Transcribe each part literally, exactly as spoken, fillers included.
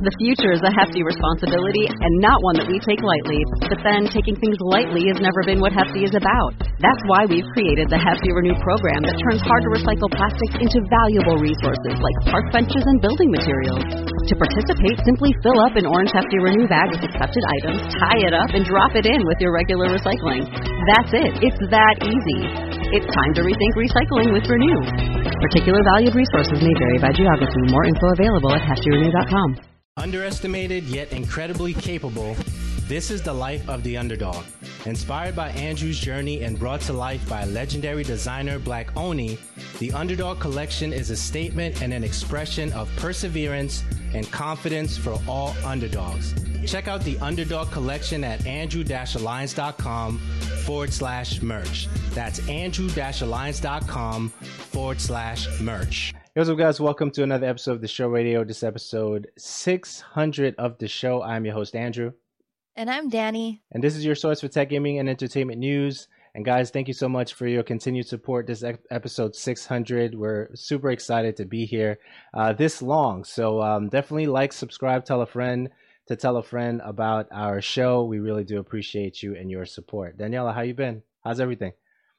The future is a hefty responsibility and not one that we take lightly. But then, taking things lightly has never been what Hefty is about. That's why we've created the Hefty Renew program that turns hard-to-recycle plastics into valuable resources like park benches and building materials. To participate, simply fill up an orange Hefty Renew bag with accepted items, tie it up, and drop it in with your regular recycling. That's it. It's that easy. It's time to rethink recycling with Renew. Particular valued resources may vary by geography. More info available at hefty renew dot com. Underestimated yet incredibly capable, this is the life of the underdog. Inspired by Andrew's journey and brought to life by legendary designer Black Oni, the Underdog Collection is a statement and an expression of perseverance and confidence for all underdogs. Check out the Underdog Collection at andrew-alliance.com forward slash merch. That's andrew-alliance.com forward slash merch. Hey, what's up, guys? Welcome to another episode of The Show Radio. This episode six hundred of the show. I'm your host, Andrew. And I'm Danny. And this is your source for tech gaming and entertainment news. And guys, thank you so much for your continued support. This episode six hundred. We're super excited to be here uh, this long. So um, definitely like, subscribe, tell a friend to tell a friend about our show. We really do appreciate you and your support. Daniela, how you been? How's everything?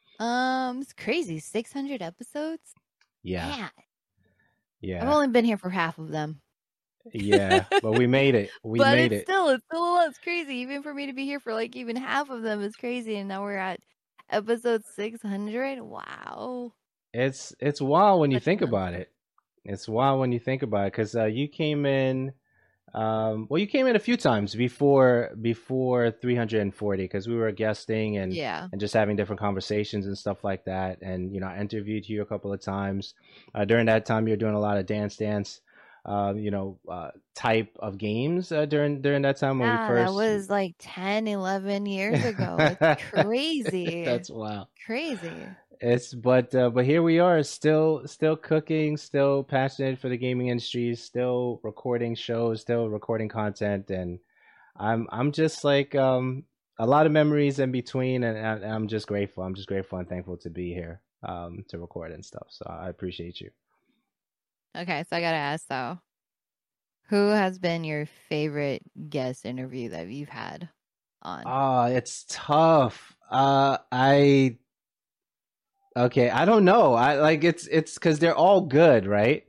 Um, it's crazy. six hundred episodes? Yeah. Man. Yeah. I've only been here for half of them. Yeah, but we made it. We but made it's it. Still, it's still a lot. It's crazy. Even for me to be here for like even half of them is crazy. And now we're at episode six hundred. Wow. It's it's wild when you Such think fun. about it. It's wild when you think about it because uh, you came in. Um, well, you came in a few times before before three hundred forty because we were guesting and Yeah. and just having different conversations and stuff like that. And you know, I interviewed you a couple of times. Uh, during that time, you were doing a lot of Dance Dance, uh, you know, uh, type of games uh, during during that time when Yeah, we first. that was like ten, eleven years ago. It's crazy. That's wild. Crazy. It's but uh, but here we are, still still cooking, still passionate for the gaming industry, still recording shows, still recording content, and I'm I'm just like um a lot of memories in between, and, and I'm just grateful. I'm just grateful and thankful to be here um to record and stuff. So I appreciate you. Okay, so I gotta ask though, who has been your favorite guest interview that you've had on? Ah, it's tough. Uh, I. Okay, I don't know. I like it's it's because they're all good, right?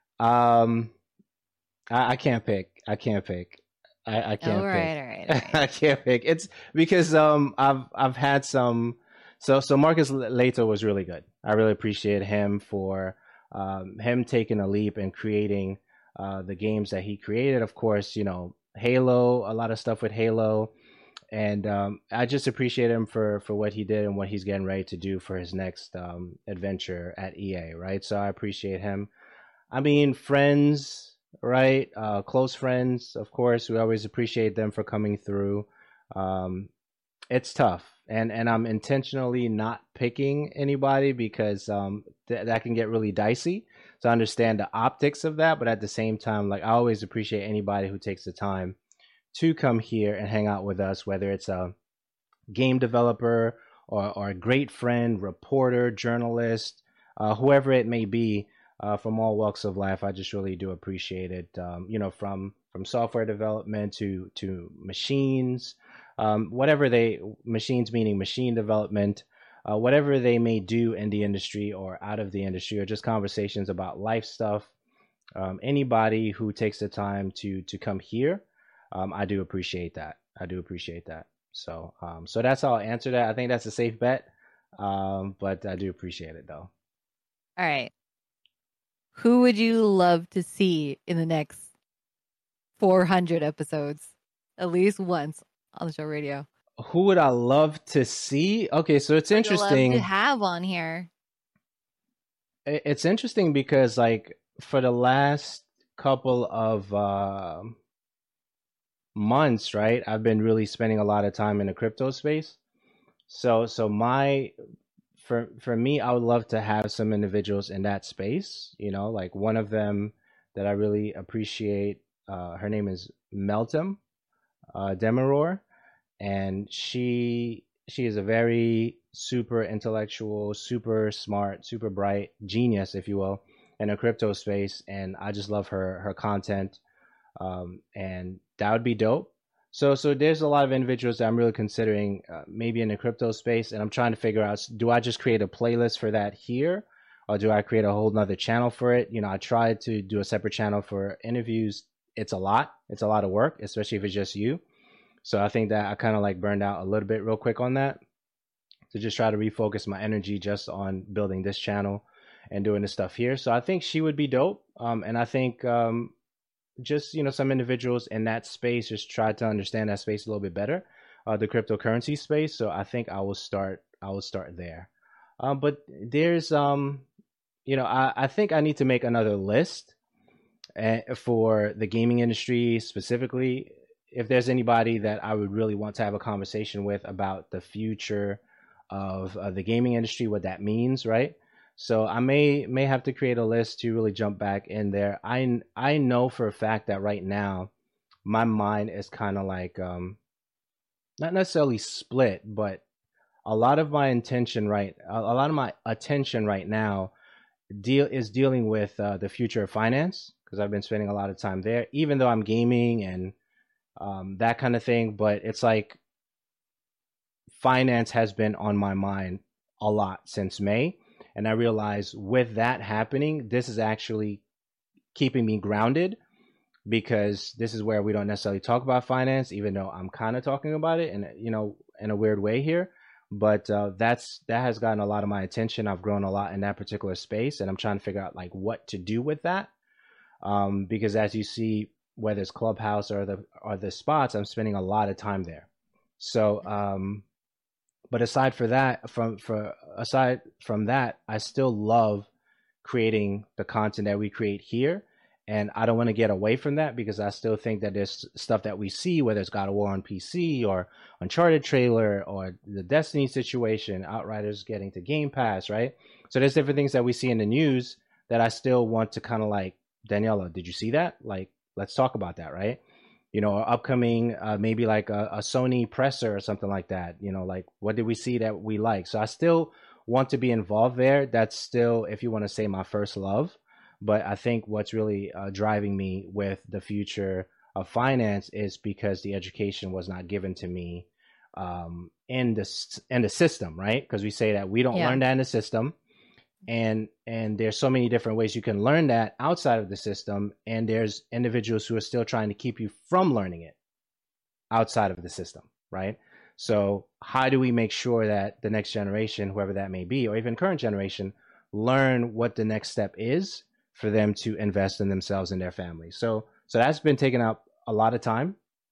Um, I, I can't pick. I can't pick. I, I can't all right, pick. all right, all right. I can't pick. It's because um I've I've had some. So so Marcus Leto was really good. I really appreciate him for um him taking a leap and creating uh the games that he created. Of course, you know, Halo, a lot of stuff with Halo. And um, I just appreciate him for, for what he did and what he's getting ready to do for his next um, adventure at E A, right? So I appreciate him. I mean, friends, right? Uh, close friends, of course. We always appreciate them for coming through. Um, it's tough, and and I'm intentionally not picking anybody because um, th- that can get really dicey. So I understand the optics of that, but at the same time, like I always appreciate anybody who takes the time to come here and hang out with us, whether it's a game developer or, or a great friend, reporter, journalist, uh, whoever it may be, uh, from all walks of life. I just really do appreciate it. Um, you know, from from software development to to machines, um, whatever they machines meaning machine development, uh, whatever they may do in the industry or out of the industry, or just conversations about life stuff. Um, anybody who takes the time to to come here. Um, I do appreciate that. I do appreciate that. So, um, so that's how I'll answer that. I think that's a safe bet. Um, but I do appreciate it though. All right. Who would you love to see in the next four hundred episodes? At least once on the show radio. Who would I love to see? Okay, so it's Would you interesting. love to have on here. It's interesting because like for the last couple of uh, months, right? I've been really spending a lot of time in the crypto space. So so my for for me, I would love to have some individuals in that space, you know, like one of them that I really appreciate, uh, her name is Meltem uh Demiror, and she she is a very super intellectual, super smart, super bright genius, if you will, in a crypto space, and I just love her her content. um, and that would be dope. So, so there's a lot of individuals that I'm really considering, uh, maybe in the crypto space, and I'm trying to figure out: do I just create a playlist for that here, or do I create a whole nother channel for it? You know, I tried to do a separate channel for interviews. It's a lot. It's a lot of work, especially if it's just you. So I think that I kind of like burned out a little bit real quick on that. To just try to refocus my energy just on building this channel and doing this stuff here. So I think she would be dope. Um, and I think um, just, you know, some individuals in that space just try to understand that space a little bit better, uh, the cryptocurrency space. So I think I will start, I will start there. Um, but there's, um, you know, I, I think I need to make another list uh, for the gaming industry specifically. If there's anybody that I would really want to have a conversation with about the future of uh, the gaming industry, what that means, right? So I may may have to create a list to really jump back in there. I I know for a fact that right now my mind is kind of like um, not necessarily split, but a lot of my intention right, a, a lot of my attention right now deal is dealing with uh, the future of finance, because I've been spending a lot of time there, even though I'm gaming and um, that kind of thing. But it's like finance has been on my mind a lot since May. And I realized with that happening, this is actually keeping me grounded, because this is where we don't necessarily talk about finance, even though I'm kind of talking about it in, you know, in a weird way here. But uh, that's that has gotten a lot of my attention. I've grown a lot in that particular space, and I'm trying to figure out like what to do with that. Um, because as you see, whether it's Clubhouse or the or the spots, I'm spending a lot of time there. So um But aside for that, from for aside from that, I still love creating the content that we create here, and I don't want to get away from that, because I still think that there's stuff that we see, whether it's God of War on P C or Uncharted trailer or the Destiny situation, Outriders getting to Game Pass, right? So there's different things that we see in the news that I still want to kind of like, Daniela, did you see that? Like, let's talk about that, right? You know, upcoming, uh, maybe like a, a Sony presser or something like that. You know, like what did we see that we like? So I still want to be involved there. That's still, if you want to say, my first love. But I think what's really uh, driving me with the future of finance is because the education was not given to me um, in the in the system, right? Because we say that we don't yeah. learn that in the system. And and there's so many different ways you can learn that outside of the system, and there's individuals who are still trying to keep you from learning it outside of the system, right? So how do we make sure that the next generation, whoever that may be, or even current generation, learn what the next step is for them to invest in themselves and their families? So so that's been taking up a lot of time,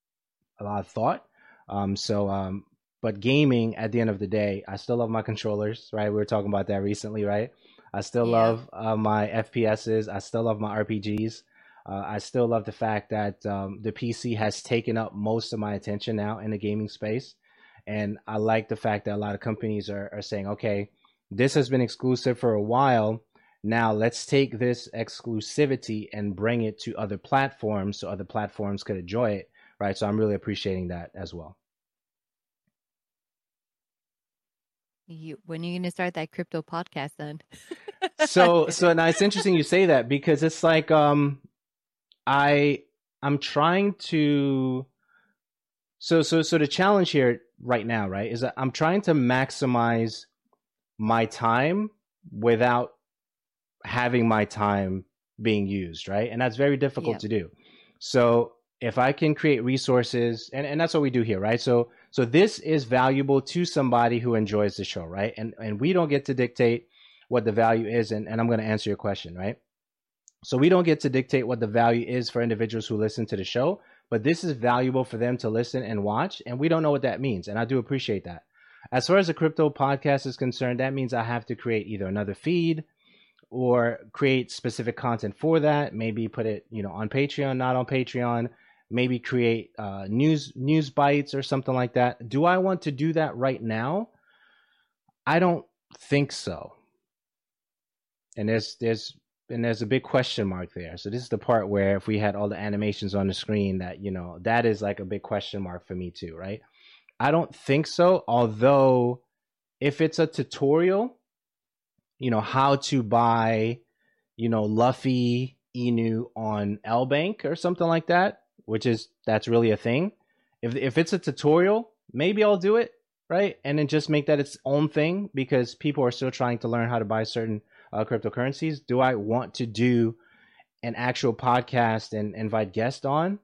a lot of thought. Um, so um, But gaming, at the end of the day, I still love my controllers, right? We were talking about that recently, right? I still yeah. love uh, my F P S's. I still love my R P Gs. Uh, I still love the fact that um, the P C has taken up most of my attention now in the gaming space. And I like the fact that a lot of companies are, are saying, okay, this has been exclusive for a while. Now let's take this exclusivity and bring it to other platforms so other platforms could enjoy it, right? So I'm really appreciating that as well. You, when are you going to start that crypto podcast then? so, so now it's interesting you say that, because it's like, um, I, I'm trying to, so, so, so the challenge here right now, right, is that I'm trying to maximize my time without having my time being used, right? And that's very difficult yeah. to do. So if I can create resources, and, and that's what we do here, right? So, So this is valuable to somebody who enjoys the show, right? And and we don't get to dictate what the value is, and, and I'm going to answer your question, right? So we don't get to dictate what the value is for individuals who listen to the show, but this is valuable for them to listen and watch, and we don't know what that means, and I do appreciate that. As far as the crypto podcast is concerned, that means I have to create either another feed or create specific content for that, maybe put it, you know, on Patreon, not on Patreon, maybe create uh, news news bites or something like that. Do I want to do that right now? I don't think so. And there's there's and there's a big question mark there. So this is the part where if we had all the animations on the screen, that, you know, that is like a big question mark for me too, right? I don't think so. Although if it's a tutorial, you know, how to buy, you know, Luffy E N U on L Bank or something like that, which is that's really a thing. If if it's a tutorial, maybe I'll do it, right? And then just make that its own thing because people are still trying to learn how to buy certain uh, cryptocurrencies. Do I want to do an actual podcast and invite guests on?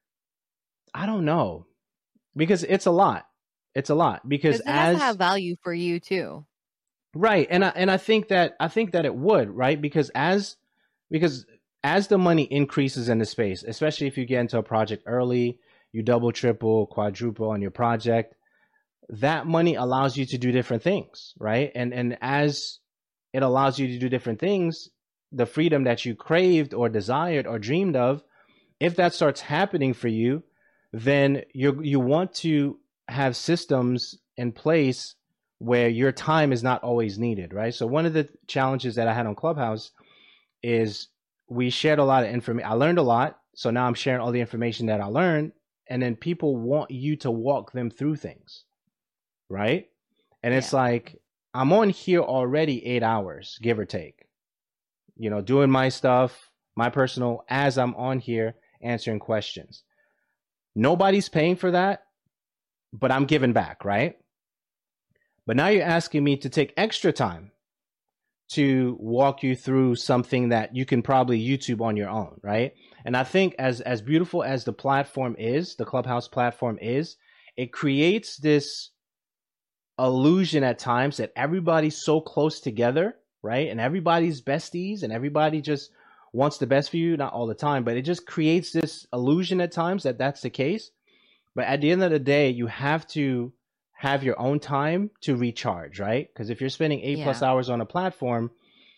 I don't know, because it's a lot. It's a lot because Because it has as to have value for you too. right, and I and I think that I think that it would, right? Because as because as the money increases in the space, especially if you get into a project early, you double, triple, quadruple on your project, that money allows you to do different things, right? And and as it allows you to do different things, the freedom that you craved or desired or dreamed of, if that starts happening for you, then you you want to have systems in place where your time is not always needed, right? So one of the challenges that I had on Clubhouse is we shared a lot of information. I learned a lot, so now I'm sharing all the information that I learned, and then people want you to walk them through things, right? And it's Yeah. like I'm on here already eight hours, give or take, you know, doing my stuff, my personal, as I'm on here answering questions. Nobody's paying for that, but I'm giving back, right? But now you're asking me to take extra time to walk you through something that you can probably YouTube on your own, right? And I think as as beautiful as the platform is, the Clubhouse platform is, it creates this illusion at times that everybody's so close together, right? And everybody's besties and everybody just wants the best for you, not all the time, but it just creates this illusion at times that that's the case. But at the end of the day, you have to have your own time to recharge, right? Because if you're spending eight Yeah. plus hours on a platform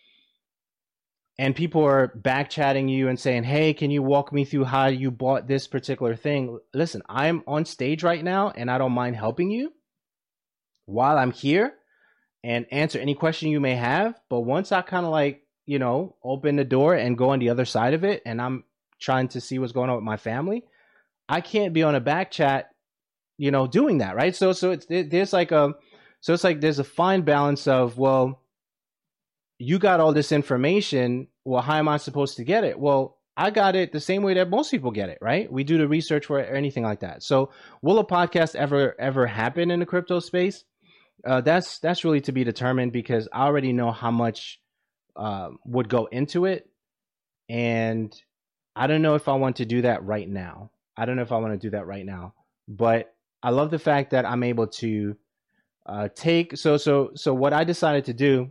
and people are back chatting you and saying, hey, can you walk me through how you bought this particular thing? Listen, I'm on stage right now and I don't mind helping you while I'm here and answer any question you may have. But once I kind of like, you know, open the door and go on the other side of it and I'm trying to see what's going on with my family, I can't be on a back chat, you know, doing that, right? So, so it's it, there's like a, so it's like there's a fine balance of, well, you got all this information. Well, how am I supposed to get it? Well, I got it the same way that most people get it, right? We do the research for it or anything like that. So, will a podcast ever ever happen in the crypto space? Uh, that's that's really to be determined because I already know how much uh, would go into it, and I don't know if I want to do that right now. I don't know if I want to do that right now, but I love the fact that I'm able to uh, take. So, so, so what I decided to do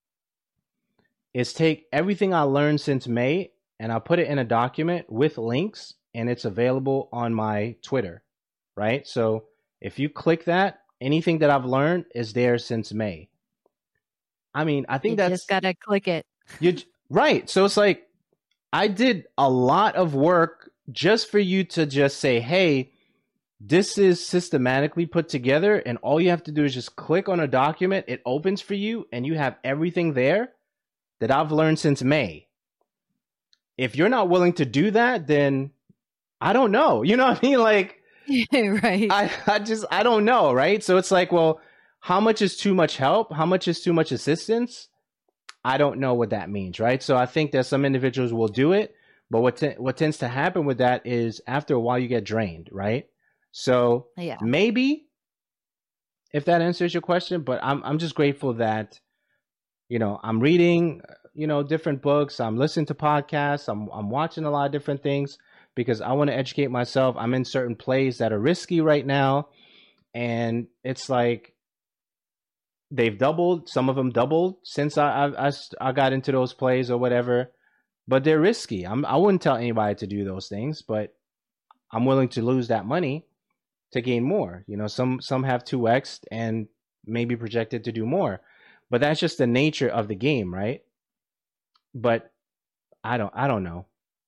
is take everything I learned since May and I put it in a document with links, and it's available on my Twitter, right? So if you click that, anything that I've learned is there since May. I mean, I think You that's just gotta click it. you right. So it's like I did a lot of work just for you to just say, hey, this is systematically put together, and all you have to do is just click on a document. It opens for you, and you have everything there that I've learned since May. If you're not willing to do that, then I don't know. You know what I mean? Like, Right. I, I just, I don't know, right? So it's like, well, how much is too much help? How much is too much assistance? I don't know what that means, right? So I think that some individuals will do it, but what te- what tends to happen with that is after a while you get drained, right? So Yeah. maybe if that answers your question, but I'm I'm just grateful that, you know, I'm reading, you know, different books, I'm listening to podcasts, I'm I'm watching a lot of different things because I want to educate myself. I'm in certain plays that are risky right now, and it's like they've doubled, some of them doubled since I I, I, I got into those plays or whatever, but they're risky. I'm I wouldn't tell anybody to do those things, but I'm willing to lose that money to gain more. You know, some some have two X'd and maybe projected to do more, but that's just the nature of the game, right? But I don't I don't know.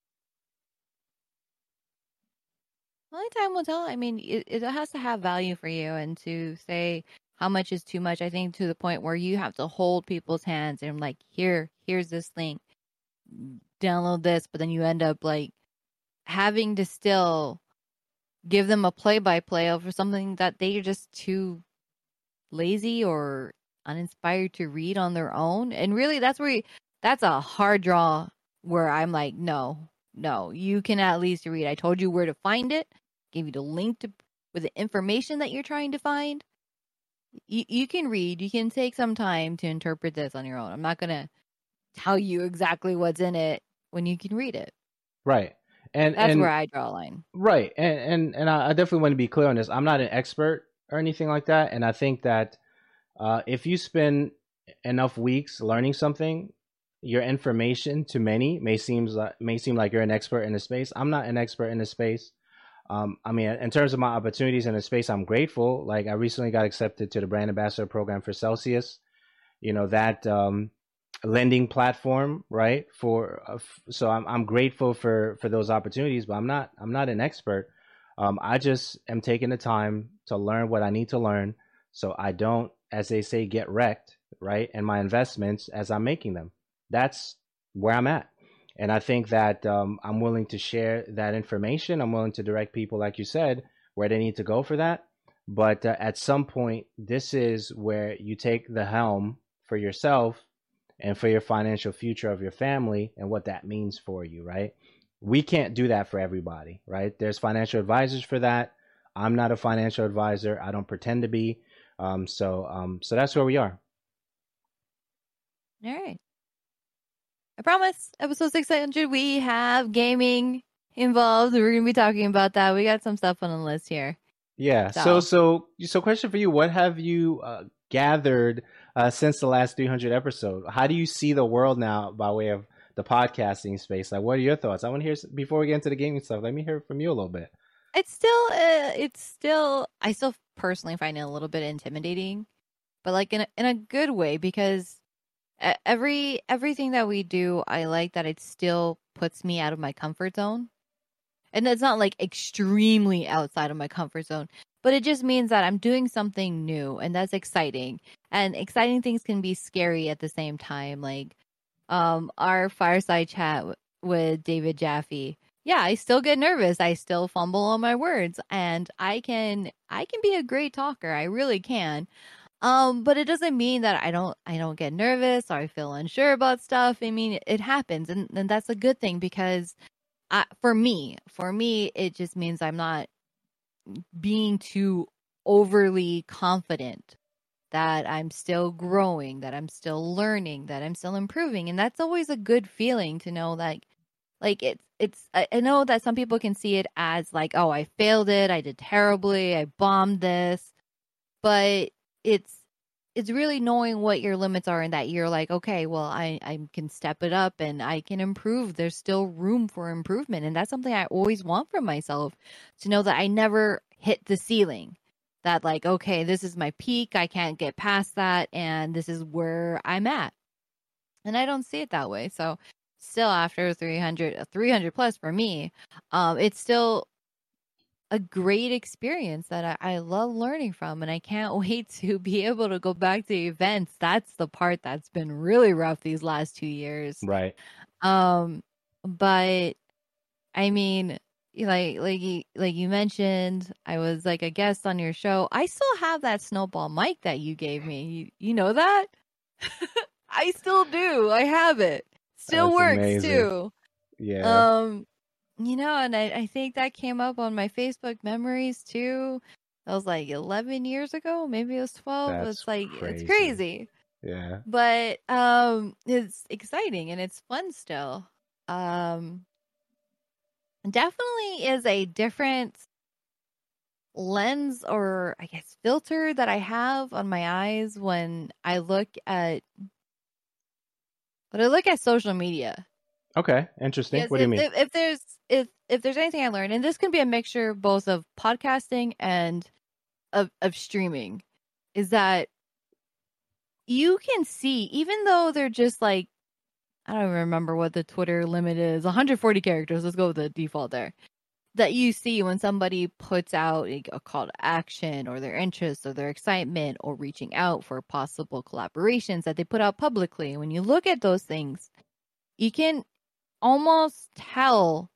Only time will tell. I mean, it, it has to have value for you, and to say how much is too much, I think to the point where you have to hold people's hands and like, here, here's this link, download this, but then you end up like having to still give them a play-by-play over something that they're just too lazy or uninspired to read on their own. And really, that's where you, that's a hard draw where I'm like, no, no, you can at least read. I told you where to find it, gave you the link to with the information that you're trying to find. You, you can read. You can take some time to interpret this on your own. I'm not going to tell you exactly what's in it when you can read it. Right. And That's and where I draw a line. right. And and and I definitely want to be clear on this. I'm not an expert or anything like that. And I think that uh, if you spend enough weeks learning something, your information to many may seems like, may seem like you're an expert in the space. I'm not an expert in the space. Um, I mean, in terms of my opportunities in the space, I'm grateful. Like I recently got accepted to the brand ambassador program for Celsius. You know that um, lending platform, right? For uh, f- so I'm I'm grateful for for those opportunities, but I'm not I'm not an expert. Um, I just am taking the time to learn what I need to learn, so I don't, as they say, get wrecked, right? And my investments as I'm making them. That's where I'm at. And I think that um, I'm willing to share that information. I'm willing to direct people, like you said, where they need to go for that. But uh, at some point, this is where you take the helm for yourself and for your financial future of your family and what that means for you, right? We can't do that for everybody, right? There's financial advisors for that. I'm not a financial advisor. I don't pretend to be. Um, so, um, so that's where we are. All right. I promise, episode six hundred, we have gaming involved. We're going to be talking about that. We got some stuff on the list here. Yeah. So, So- so, so, question for you: what have you uh, gathered uh, since the last three hundred episode? How do you see the world now by way of the podcasting space? Like, what are your thoughts? I want to hear s- before we get into the gaming stuff. Let me hear from you a little bit. It's still, uh, it's still, I still personally find it a little bit intimidating, but like in a, in a good way, because e- every everything that we do, I like that it still puts me out of my comfort zone. And that's not like extremely outside of my comfort zone, but it just means that I'm doing something new, and that's exciting. And exciting things can be scary at the same time. Like um our fireside chat w- with David Jaffe. Yeah, I still get nervous. I still fumble on my words, and I can I can be a great talker. I really can. Um, but it doesn't mean that I don't I don't get nervous or I feel unsure about stuff. I mean, it, it happens, and, and that's a good thing, because I, for me, for me, it just means I'm not being too overly confident, that I'm still growing, that I'm still learning, that I'm still improving. And that's always a good feeling to know that, like, it's, it's, I I know that some people can see it as like, oh, I failed it, I did terribly, I bombed this. But it's, it's really knowing what your limits are, and that you're like, okay, well, I, I can step it up and I can improve. There's still room for improvement. And that's something I always want from myself, to know that I never hit the ceiling. That like, okay, this is my peak. I can't get past that. And this is where I'm at. And I don't see it that way. So still after three hundred, uh, three hundred plus for me, um, it's still a great experience that I, I love learning from, and I can't wait to be able to go back to events. That's the part that's been really rough these last two years. Right. Um, but I mean, like like you like you mentioned, I was like a guest on your show. I still have that snowball mic that you gave me. You, you know that? I still do. I have it. Still That's works amazing. too. Yeah. Um, you know, and I, I think that came up on my Facebook memories too. That was like eleven years ago. Maybe it was twelve. That's it's like, crazy. it's crazy. Yeah. But um, it's exciting and it's fun still. Um, definitely is a different lens, or I guess filter, that I have on my eyes when I look at when I look at social media. Okay. Interesting. Yes, What do you if, mean? if if there's if if there's anything I learned, and this can be a mixture both of podcasting and of of streaming, is that you can see, even though they're just like, I don't remember what the Twitter limit is, one hundred forty characters. Let's go with the default there. That you see when somebody puts out a, a call to action, or their interest, or their excitement, or reaching out for possible collaborations that they put out publicly. When you look at those things, you can almost tell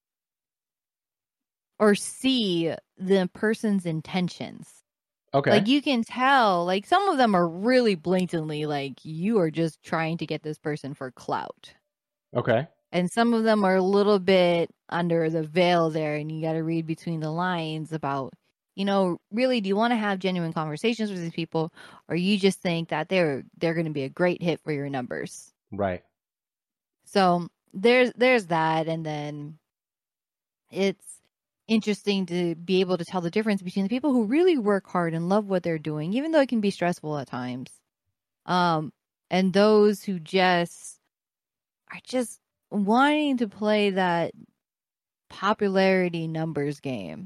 or see the person's intentions. Okay. Like you can tell, like some of them are really blatantly like, you are just trying to get this person for clout. Okay. And some of them are a little bit under the veil there, and you got to read between the lines about, you know, really, do you want to have genuine conversations with these people, or you just think that they're they're going to be a great hit for your numbers? Right. So there's there's that, and then it's interesting to be able to tell the difference between the people who really work hard and love what they're doing, even though it can be stressful at times, um, and those who just are just wanting to play that popularity numbers game,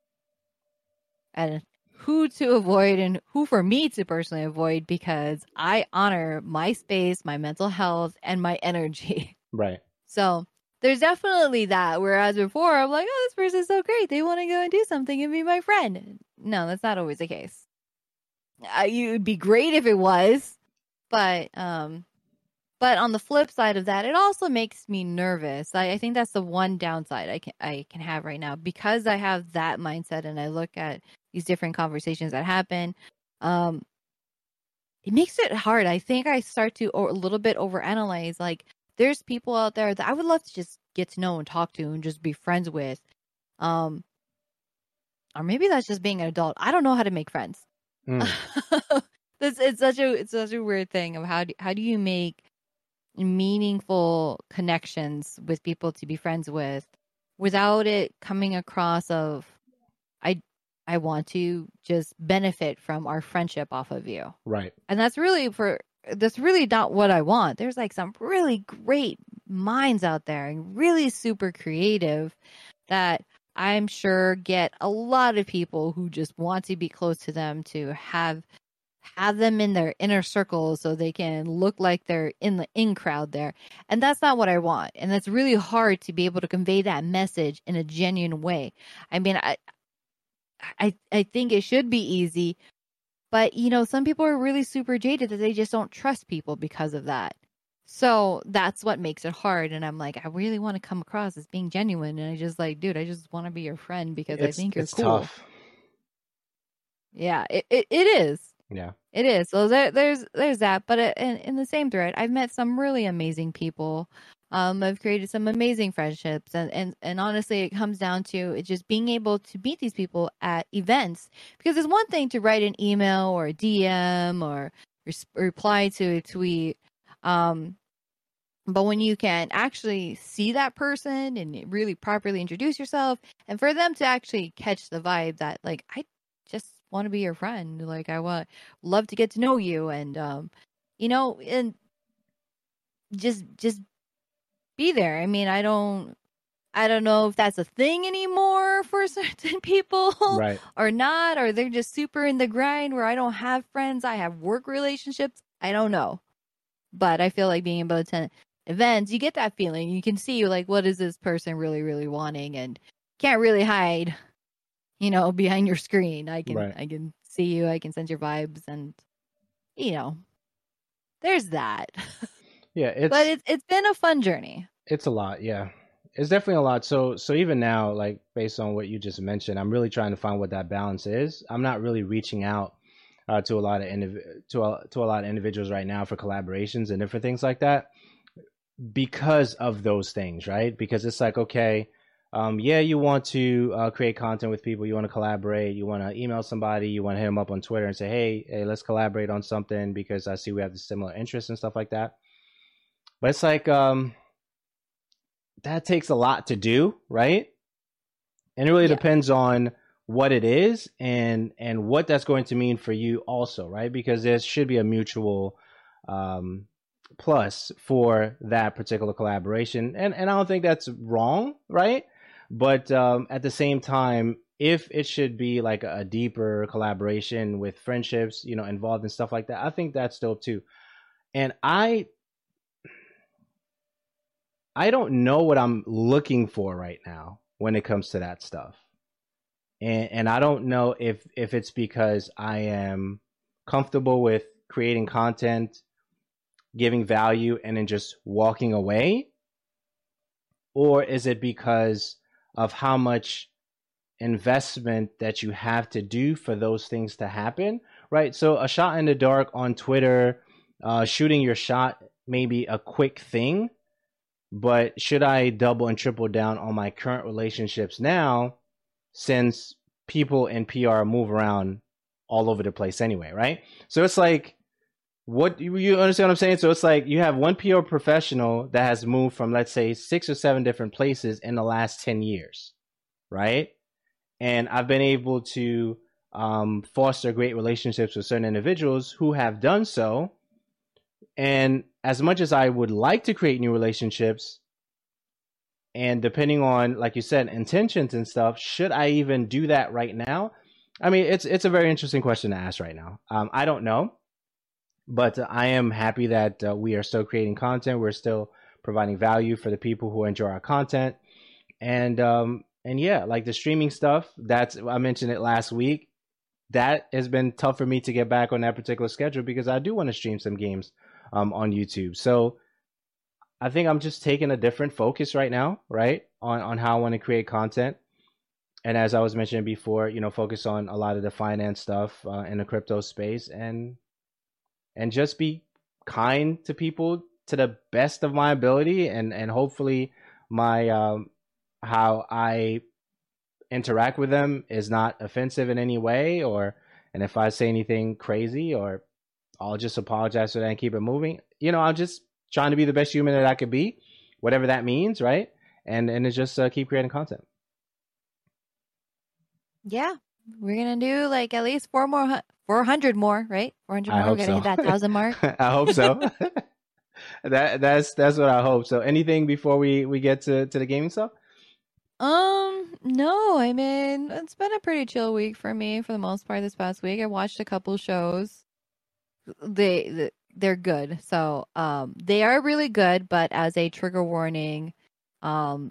and who to avoid and who for me to personally avoid, because I honor my space, my mental health, and my energy. Right. So there's definitely that. Whereas before, I'm like, oh, this person's so great. They want to go and do something and be my friend. No, that's not always the case. Uh, it would be great if it was, but um, but on the flip side of that, it also makes me nervous. I, I think that's the one downside I can I can have right now, because I have that mindset and I look at these different conversations that happen. Um, it makes it hard. I think I start to a little bit overanalyze. Like, there's people out there that I would love to just get to know and talk to and just be friends with. Um, or maybe that's just being an adult. I don't know how to make friends. Mm. it's, it's such a it's such a weird thing of how do, how do you make meaningful connections with people to be friends with without it coming across of I I want to just benefit from our friendship off of you. Right. And that's really for that's really not what I want. There's like some really great minds out there and really super creative that I'm sure get a lot of people who just want to be close to them, to have have them in their inner circle so they can look like they're in the in crowd there. And that's not what I want. And it's really hard to be able to convey that message in a genuine way. I mean, I I I think it should be easy, but you know, some people are really super jaded that they just don't trust people because of that. So that's what makes it hard. And I'm like, I really want to come across as being genuine. And I just like, dude, I just want to be your friend because it's, I think you're it's cool. Tough. Yeah, it, it, it is. Yeah, it is. So there, there's there's that. But in, in the same thread, I've met some really amazing people. Um, I've created some amazing friendships. And, and, and honestly, it comes down to it just being able to meet these people at events. Because it's one thing to write an email or a D M or res- reply to a tweet. Um, but when you can actually see that person and really properly introduce yourself, and for them to actually catch the vibe that, like, I just want to be your friend. Like, I want love to get to know you, and um, you know, and just just be there. I mean, I don't, I don't know if that's a thing anymore for certain people, right, or not, or they're just super in the grind where I don't have friends. I have work relationships. I don't know. But I feel like being able to attend events, you get that feeling. You can see, like, what is this person really, really wanting, and can't really hide, you know, behind your screen. I can, right. I can see you. I can sense your vibes, and you know, there's that. Yeah, it's but it's it's been a fun journey. It's a lot, yeah. It's definitely a lot. So, so even now, like based on what you just mentioned, I'm really trying to find what that balance is. I'm not really reaching out Uh, to a lot of indiv- to a, to a lot of individuals right now for collaborations and different things like that, because of those things, right? Because it's like, okay, um, yeah, you want to uh, create content with people, you want to collaborate, you want to email somebody, you want to hit them up on Twitter and say, hey, hey, let's collaborate on something because I see we have the similar interests and stuff like that. But it's like, um, that takes a lot to do, right? And it really yeah. depends on what it is and and what that's going to mean for you also, right? Because there should be a mutual um plus for that particular collaboration, and and I don't think that's wrong, right? But um at the same time, if it should be like a, a deeper collaboration with friendships, you know, involved and stuff like that, I think that's dope too. And I I don't know what I'm looking for right now when it comes to that stuff. And, and I don't know if, if it's because I am comfortable with creating content, giving value, and then just walking away, or is it because of how much investment that you have to do for those things to happen, right? So a shot in the dark on Twitter, uh, shooting your shot may be a quick thing, but should I double and triple down on my current relationships now, since people in P R move around all over the place anyway, right? So it's like, what you understand what I'm saying? So it's like you have one P R professional that has moved from, let's say, six or seven different places in the last ten years, right? And I've been able to um, foster great relationships with certain individuals who have done so. And as much as I would like to create new relationships, and depending on, like you said, intentions and stuff, should I even do that right now? I mean, it's it's a very interesting question to ask right now. Um, I don't know, but uh, I am happy that uh, we are still creating content. We're still providing value for the people who enjoy our content, and um, and yeah, like the streaming stuff. That's I mentioned it last week. That has been tough for me to get back on that particular schedule because I do want to stream some games um, on YouTube. So I think I'm just taking a different focus right now, right, on on how I want to create content. And as I was mentioning before, you know, focus on a lot of the finance stuff uh, in the crypto space, and and just be kind to people to the best of my ability, and and hopefully my um, how I interact with them is not offensive in any way, or and if I say anything crazy, or I'll just apologize for that and keep it moving. You know, I'm just trying to be the best human that I could be, whatever that means, right? And and it's just uh, keep creating content. Yeah, we're gonna do like at least four more, four hundred more, right? Four hundred I more. We're hope gonna so. hit that thousand mark. I hope so. that that's that's what I hope. So, anything before we we get to to the gaming stuff? Um, no, I mean, it's been a pretty chill week for me for the most part this past week. I watched a couple shows. They, they they're good. So, um, they are really good, but as a trigger warning, um,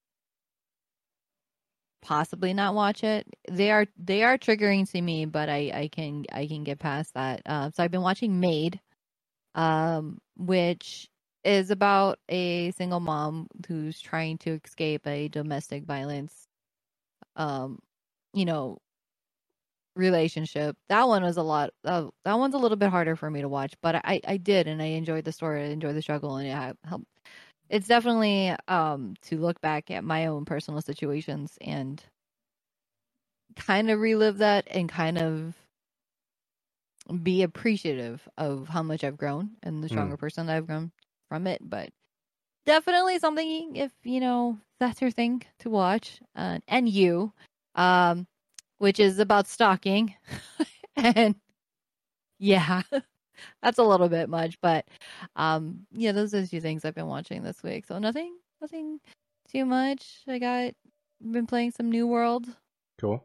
possibly not watch it. They are they are triggering to me, but I I can I can get past that. Uh, so I've been watching Maid, um, which is about a single mom who's trying to escape a domestic violence, um, you know, relationship. That one was a lot. Uh, that one's a little bit harder for me to watch, but I I did, and I enjoyed the story. I enjoyed the struggle, and it helped. It's definitely um to look back at my own personal situations and kind of relive that and kind of be appreciative of how much I've grown and the stronger mm. person that I've grown from it. But definitely something, if you know that's your thing, to watch. Uh, and You, um, which is about stalking, and yeah. That's a little bit much, but um, yeah, those are the two things I've been watching this week. So nothing, nothing too much. I got been playing some New World. Cool.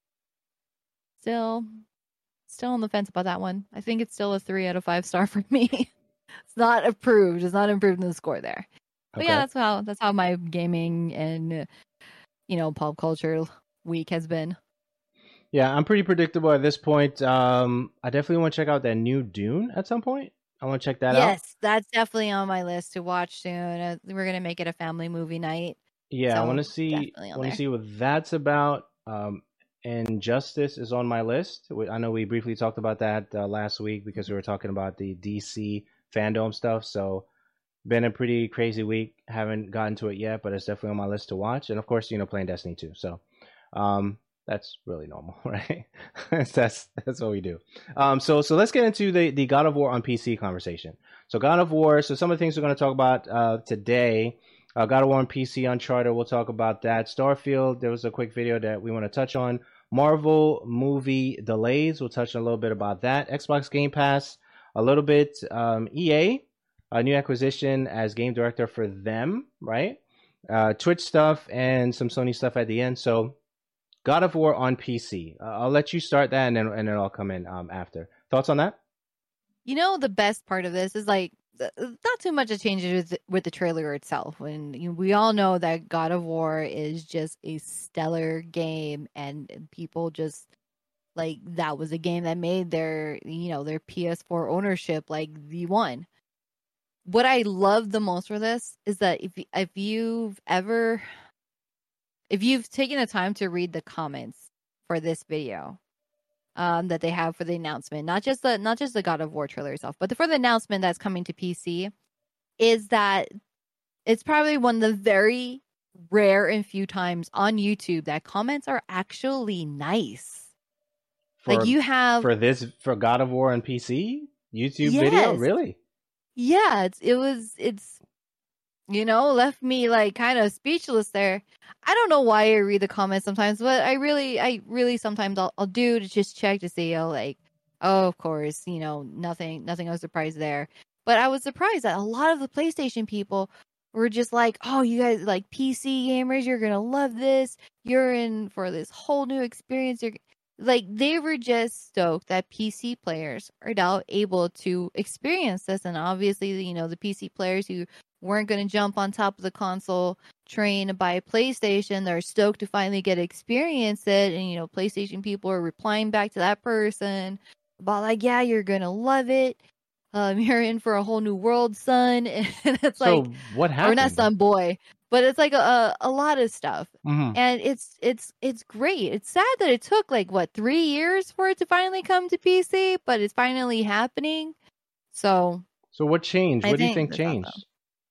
Still, still on the fence about that one. I think it's still a three out of five star for me. It's not approved. It's not improved in the score there. But okay. yeah, that's how that's how my gaming and you know pop culture week has been. Yeah, I'm pretty predictable at this point. Um, I definitely want to check out that new Dune at some point. I want to check that yes, out. Yes, that's definitely on my list to watch soon. Uh, we're gonna make it a family movie night. Yeah, so I want to see. I want to see what that's about. Um, Injustice is on my list. I know we briefly talked about that uh, last week because we were talking about the D C fandom stuff. So, been a pretty crazy week. Haven't gotten to it yet, but it's definitely on my list to watch. And of course, you know, playing Destiny too. So, um. That's really normal, right? that's that's what we do. Um, so so let's get into the, the God of War on P C conversation. So God of War. So some of the things we're going to talk about uh, today. Uh, God of War on P C, Uncharted. We'll talk about that. Starfield. There was a quick video that we want to touch on. Marvel movie delays. We'll touch on a little bit about that. Xbox Game Pass. A little bit. Um, E A. A new acquisition as game director for them, right? Uh, Twitch stuff and some Sony stuff at the end. So. God of War on P C. Uh, I'll let you start that, and then and then I'll come in um, after. Thoughts on that? You know, the best part of this is like not too much of changes with, with the trailer itself. And you know, we all know that God of War is just a stellar game, and people just like that was a game that made their you know their P S four ownership like the one. What I love the most for this is that if if you've ever If you've taken the time to read the comments for this video um, that they have for the announcement, not just the not just the God of War trailer itself, but the, for the announcement that's coming to P C, is that it's probably one of the very rare and few times on YouTube that comments are actually nice. For, like you have for this for God of War on P C YouTube yes. video, really? Yeah, it's it was it's you know left me like kind of speechless there. I don't know why I read the comments sometimes, but I really I really sometimes I'll, I'll do to just check to see. Oh, like oh, of course, you know nothing nothing of surprise there. But I was surprised that a lot of the PlayStation people were just like, oh, you guys like P C gamers, you're gonna love this. You're in for this whole new experience. You're like they were just stoked that P C players are now able to experience this. And obviously, you know, the P C players who weren't going to jump on top of the console train to buy a PlayStation, they're stoked to finally get to experience it. And, you know, PlayStation people are replying back to that person about like, yeah, you're going to love it. Um, you're in for a whole new world, son. And it's So like, what happened? or not son, boy, but it's like a, a lot of stuff. Mhm. And it's it's it's great. It's sad that it took like what three years for it to finally come to P C, but it's finally happening. So So what changed? I What do you think think that's awesome. changed?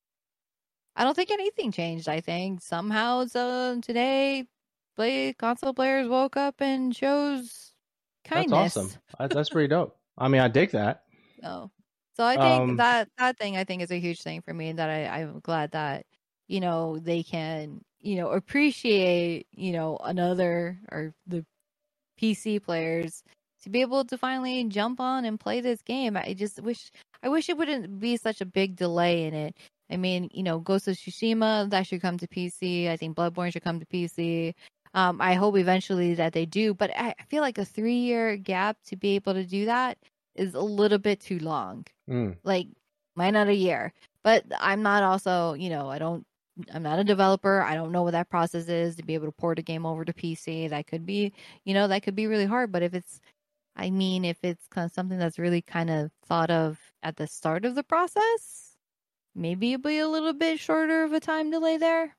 I don't think anything changed. I think somehow so today, play console players woke up and chose kindness. That's awesome. That- That's pretty dope. I mean, I dig that. So, so I think Um, that that thing I think is a huge thing for me. That I I'm glad that you know they can you know appreciate you know another or the P C players to be able to finally jump on and play this game. I just wish I wish it wouldn't be such a big delay in it. I mean, you know, Ghost of Tsushima, that should come to P C. I think Bloodborne should come to P C. Um, I hope eventually that they do, but I I feel like a three year gap to be able to do that is a little bit too long. mm, Like, why not a year? But I'm not also, you know, I don't, I'm not a developer. I don't know what that process is to be able to port a game over to P C. That could be, you know, that could be really hard. But if it's, I mean, if it's kind of something that's really kind of thought of at the start of the process, maybe it'll be a little bit shorter of a time delay there.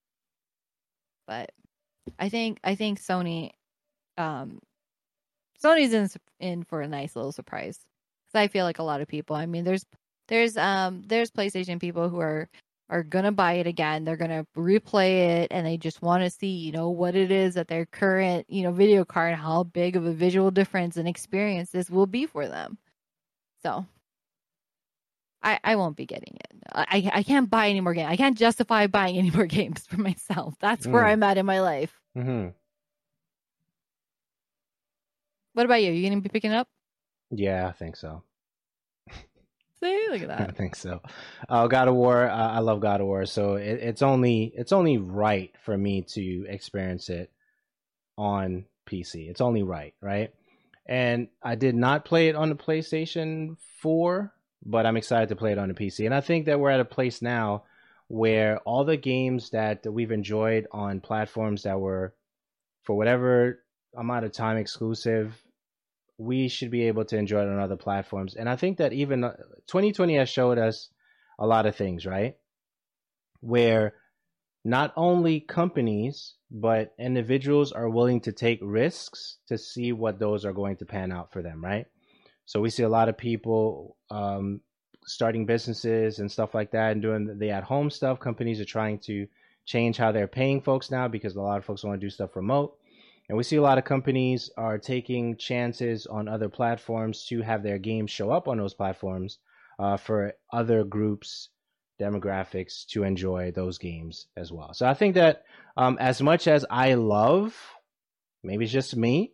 But I think, I think Sony, um, Sony's in in for a nice little surprise. Because I feel like a lot of people. I mean, there's there's um there's PlayStation people who are are gonna buy it again. They're gonna replay it, and they just want to see you know what it is that their current you know video card, how big of a visual difference and experience this will be for them. So. I, I won't be getting it. I, I can't buy any more games. I can't justify buying any more games for myself. That's where Mm. I'm at in my life. hmm What about you? You gonna be picking it up? Yeah, I think so. See, look at I that. think so. Uh, God of War. Uh, I love God of War, so it, it's only it's only right for me to experience it on P C. It's only right, right? And I did not play it on the PlayStation four, but I'm excited to play it on the P C. And I think that we're at a place now where all the games that we've enjoyed on platforms that were, for whatever amount of time, exclusive, we should be able to enjoy it on other platforms. And I think that even uh, twenty twenty has showed us a lot of things, right? Where not only companies, but individuals are willing to take risks to see what those are going to pan out for them, right? So we see a lot of people um, starting businesses and stuff like that and doing the at-home stuff. Companies are trying to change how they're paying folks now because a lot of folks want to do stuff remote. And we see a lot of companies are taking chances on other platforms to have their games show up on those platforms uh, for other groups, demographics to enjoy those games as well. So I think that um, as much as I love, maybe it's just me,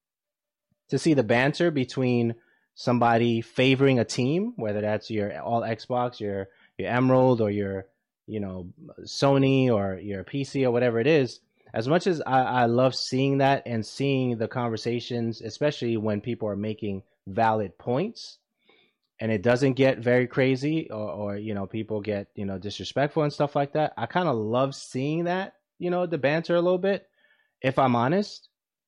to see the banter between somebody favoring a team, whether that's your all Xbox, your your Emerald, or your you know Sony, or your P C, or whatever it is. As much as I, I love seeing that and seeing the conversations, especially when people are making valid points, and it doesn't get very crazy, or, or you know people get you know disrespectful and stuff like that. I kind of love seeing that, you know, the banter a little bit, if I'm honest.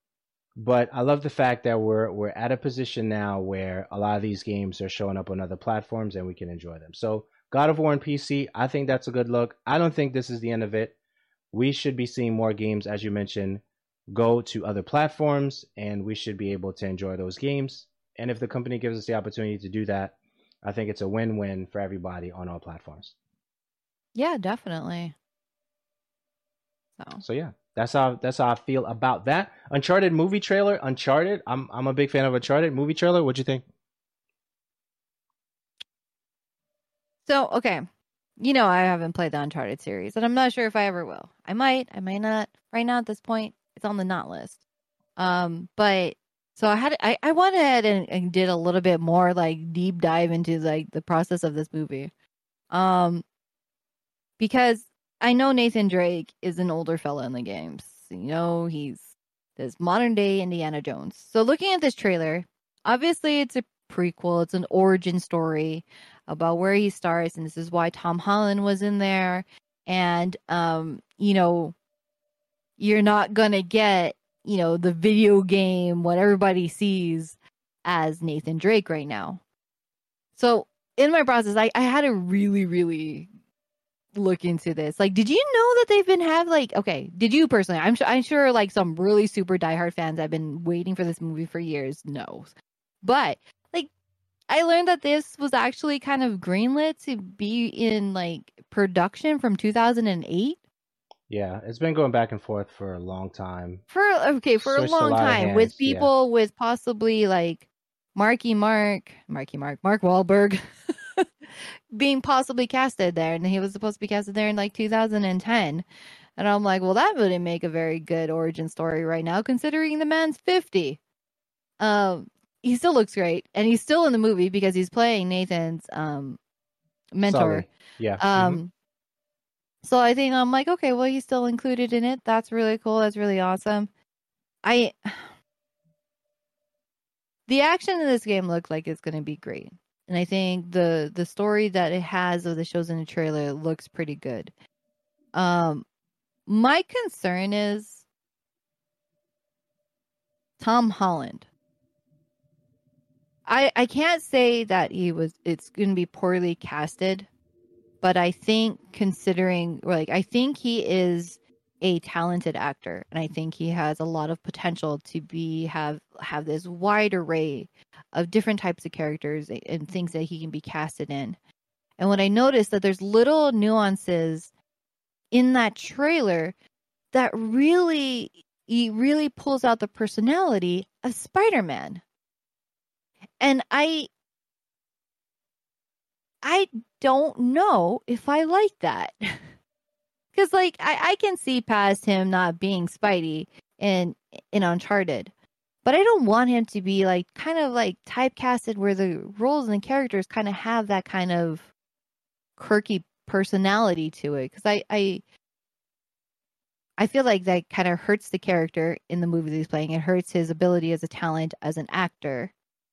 But I love the fact that we're we're at a position now where a lot of these games are showing up on other platforms and we can enjoy them. So God of War on P C, I think that's a good look. I don't think this is the end of it. We should be seeing more games, as you mentioned, go to other platforms, and we should be able to enjoy those games. And if the company gives us the opportunity to do that, I think it's a win-win for everybody on all platforms. Yeah, definitely. So, So yeah, that's how that's how I feel about that. Uncharted movie trailer. Uncharted. I'm I'm a big fan of Uncharted movie trailer. What'd you think? so okay. You know, I haven't played the Uncharted series, and I'm not sure if I ever will. I might, I might not. Right now, at this point, it's on the not list. Um, but so I had, I, I went ahead and, and did a little bit more like deep dive into like the process of this movie. Um, because I know Nathan Drake is an older fella in the games. You know, he's this modern day Indiana Jones. So looking at this trailer, obviously it's a prequel, it's an origin story about where he starts, and this is why Tom Holland was in there. And um, you know, you're not gonna get, you know, the video game what everybody sees as Nathan Drake right now. So in my process, I, I had to really, really look into this. Like, did you know that they've been have like okay, did you personally? I'm sure I'm sure like some really super diehard fans have been waiting for this movie for years. No. But like I learned that this was actually kind of greenlit to be in like production from two thousand eight. Yeah, it's been going back and forth for a long time. For okay, for a Switched a long lot of time with hands. Yeah. people with possibly like Marky Mark, Marky Mark, Mark Wahlberg being possibly casted there, and he was supposed to be casted there in like two thousand ten. And I'm like, well, that wouldn't make a very good origin story right now, considering the man's fifty. Um, he still looks great, and he's still in the movie because he's playing Nathan's um mentor. Sully. Yeah. Um, Mhm. so I think I'm like, okay, well, he's still included in it. That's really cool. That's really awesome. I the action in this game looks like it's going to be great, and I think the the story that it has of the shows in the trailer looks pretty good. Um, my concern is Tom Holland. I I can't say that he was it's going to be poorly casted, but I think considering like I think he is a talented actor, and I think he has a lot of potential to be have have this wide array of different types of characters and things that he can be casted in. And when I noticed that there's little nuances in that trailer that really he really pulls out the personality of Spider-Man. And I I don't know if I like that. Because, like, I, I can see past him not being Spidey in, in Uncharted. But I don't want him to be, like, kind of, like, typecasted where the roles and the characters kind of have that kind of quirky personality to it. Because I, I, I feel like that kind of hurts the character in the movie that he's playing. It hurts his ability as a talent, as an actor.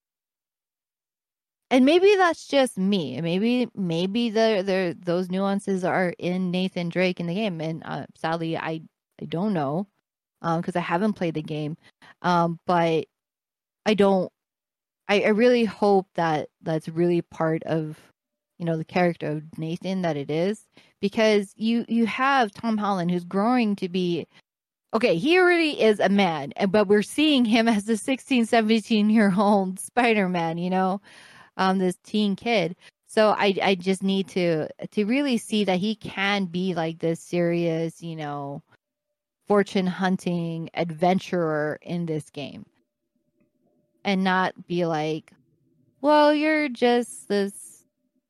And maybe that's just me. Maybe maybe the the those nuances are in Nathan Drake in the game, and uh, sadly, I I don't know because um, I haven't played the game. Um, but I don't. I, I really hope that that's really part of you know the character of Nathan that it is, because you you have Tom Holland who's growing to be. Okay, he already is a man, but we're seeing him as a sixteen, seventeen year old Spider-Man, you know? Um, this teen kid. So I I just need to to really see that he can be like this serious, you know, fortune hunting adventurer in this game. And not be like, well, you're just this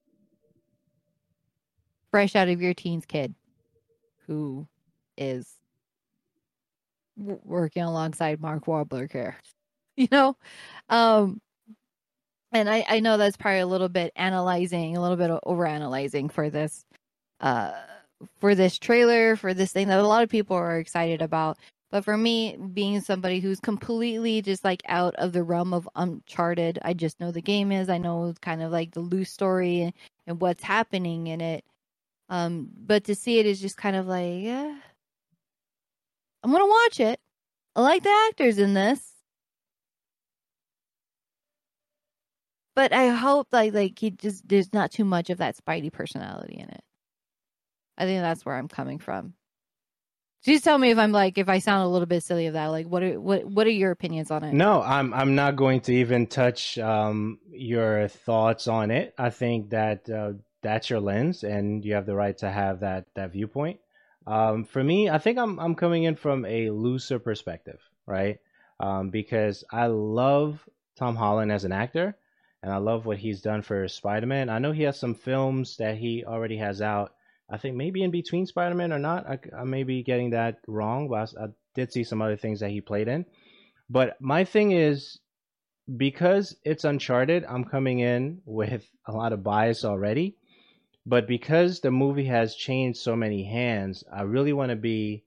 fresh out of your teens kid who is w- working alongside Mark Wahlberg here. You know? Um And I, I know that's probably a little bit analyzing, a little bit of over analyzing for this, uh, for this trailer, for this thing that a lot of people are excited about. But for me, being somebody who's completely just like out of the realm of Uncharted, I just know the game is, I know kind of like the loose story and, and what's happening in it. Um, but to see it is just kind of like, yeah, I'm gonna watch it. I like the actors in this. But I hope like like he just there's not too much of that Spidey personality in it. I think that's where I'm coming from. Just tell me if I'm like if I sound a little bit silly of that. Like what are what what are your opinions on it? No, I'm I'm not going to even touch um, your thoughts on it. I think that uh, that's your lens, and you have the right to have that that viewpoint. Um, for me, I think I'm I'm coming in from a looser perspective, right? Um, because I love Tom Holland as an actor, and I love what he's done for Spider-Man. I know he has some films that he already has out. I think maybe in between Spider-Man or not. I, I may be getting that wrong, but I, I did see some other things that he played in. But my thing is, because it's Uncharted, I'm coming in with a lot of bias already. But because the movie has changed so many hands, I really want to be.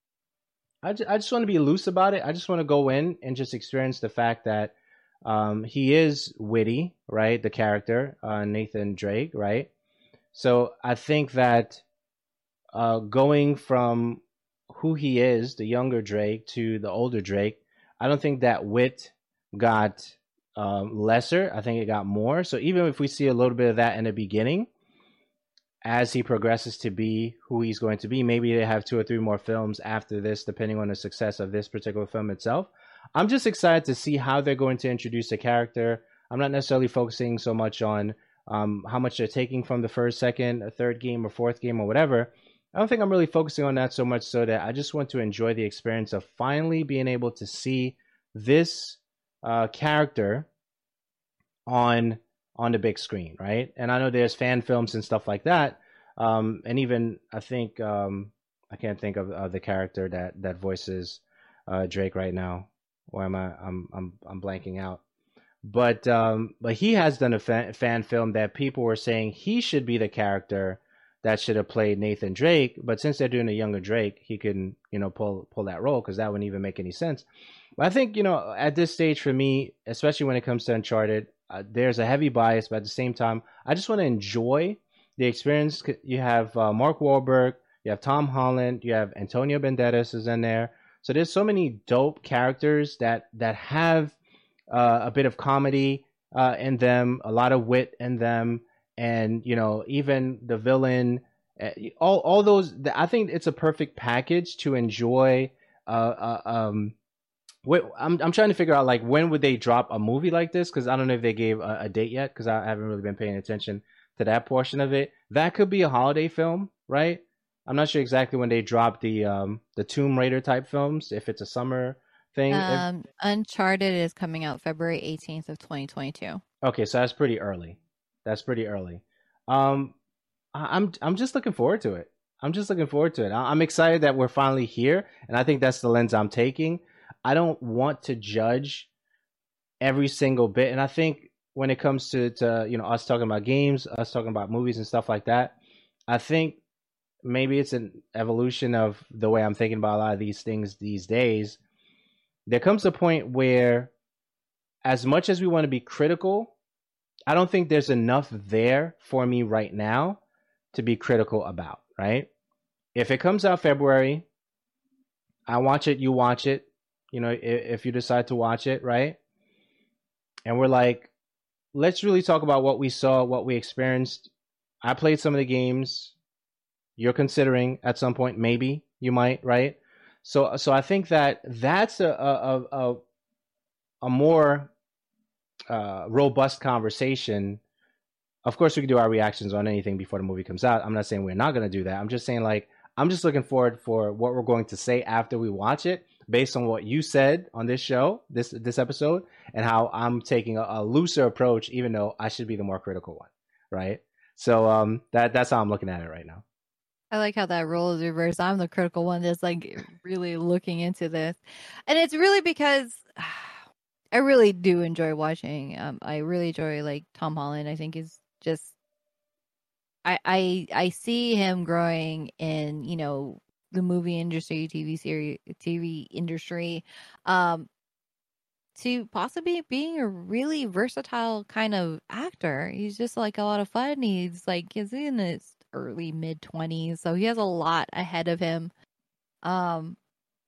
I just, I just want to be loose about it. I just want to go in and just experience the fact that um, he is witty, right? The character, uh, Nathan Drake, right? So I think that uh, going from who he is, the younger Drake, to the older Drake, I don't think that wit got um, lesser. I think it got more. So even if we see a little bit of that in the beginning, as he progresses to be who he's going to be, maybe they have two or three more films after this, depending on the success of this particular film itself. I'm just excited to see how they're going to introduce the character. I'm not necessarily focusing so much on um, how much they're taking from the first, second, or third game or fourth game or whatever. I don't think I'm really focusing on that so much, so that I just want to enjoy the experience of finally being able to see this uh, character on on the big screen, right? And I know there's fan films and stuff like that, um, and even I think um, I can't think of, of the character that that voices uh, Drake right now. Why am I? I'm I'm I'm blanking out. But um, but he has done a fan, fan film that people were saying he should be the character that should have played Nathan Drake. But since they're doing a younger Drake, he can, you know, pull pull that role, because that wouldn't even make any sense. But I think, you know, at this stage for me, especially when it comes to Uncharted, uh, there's a heavy bias, but at the same time, I just want to enjoy the experience. You have uh, Mark Wahlberg, you have Tom Holland, you have Antonio Banderas is in there. So there's so many dope characters that that have uh, a bit of comedy uh, in them, a lot of wit in them, and you know, even the villain, uh, all all those. I think it's a perfect package to enjoy. Uh, uh, um, Wait, I'm I'm trying to figure out, like, when would they drop a movie like this, because I don't know if they gave a, a date yet, because I haven't really been paying attention to that portion of it. That could be a holiday film, right? I'm not sure exactly when they drop the um the Tomb Raider type films, if it's a summer thing. Um, if... Uncharted is coming out February eighteenth of twenty twenty-two. Okay, so that's pretty early. That's pretty early. Um, I, I'm I'm just looking forward to it. I'm just looking forward to it. I, I'm excited that we're finally here, and I think that's the lens I'm taking. I don't want to judge every single bit. And I think when it comes to, to, you know, us talking about games, us talking about movies and stuff like that, I think maybe it's an evolution of the way I'm thinking about a lot of these things these days. There comes a point where, as much as we want to be critical, I don't think there's enough there for me right now to be critical about, right? If it comes out February, I watch it, you watch it. You know, if, if you decide to watch it, right? And we're like, let's really talk about what we saw, what we experienced. I played some of the games. You're considering at some point, maybe you might, right? So, so I think that that's a a a, a more uh, robust conversation. Of course, we can do our reactions on anything before the movie comes out. I'm not saying we're not going to do that. I'm just saying, like, I'm just looking forward for what we're going to say after we watch it, based on what you said on this show, this this episode, and how I'm taking a, a looser approach, even though I should be the more critical one, right? So um, that that's how I'm looking at it right now. I like how that role is reversed. I'm the critical one that's like really looking into this, and it's really because I really do enjoy watching. Um, I really enjoy, like, Tom Holland. I think is just I I I see him growing in, you know, the movie industry, T V series, T V industry, um, to possibly being a really versatile kind of actor. He's just like a lot of fun. He's like, he's in his early mid twenties, so he has a lot ahead of him. Um,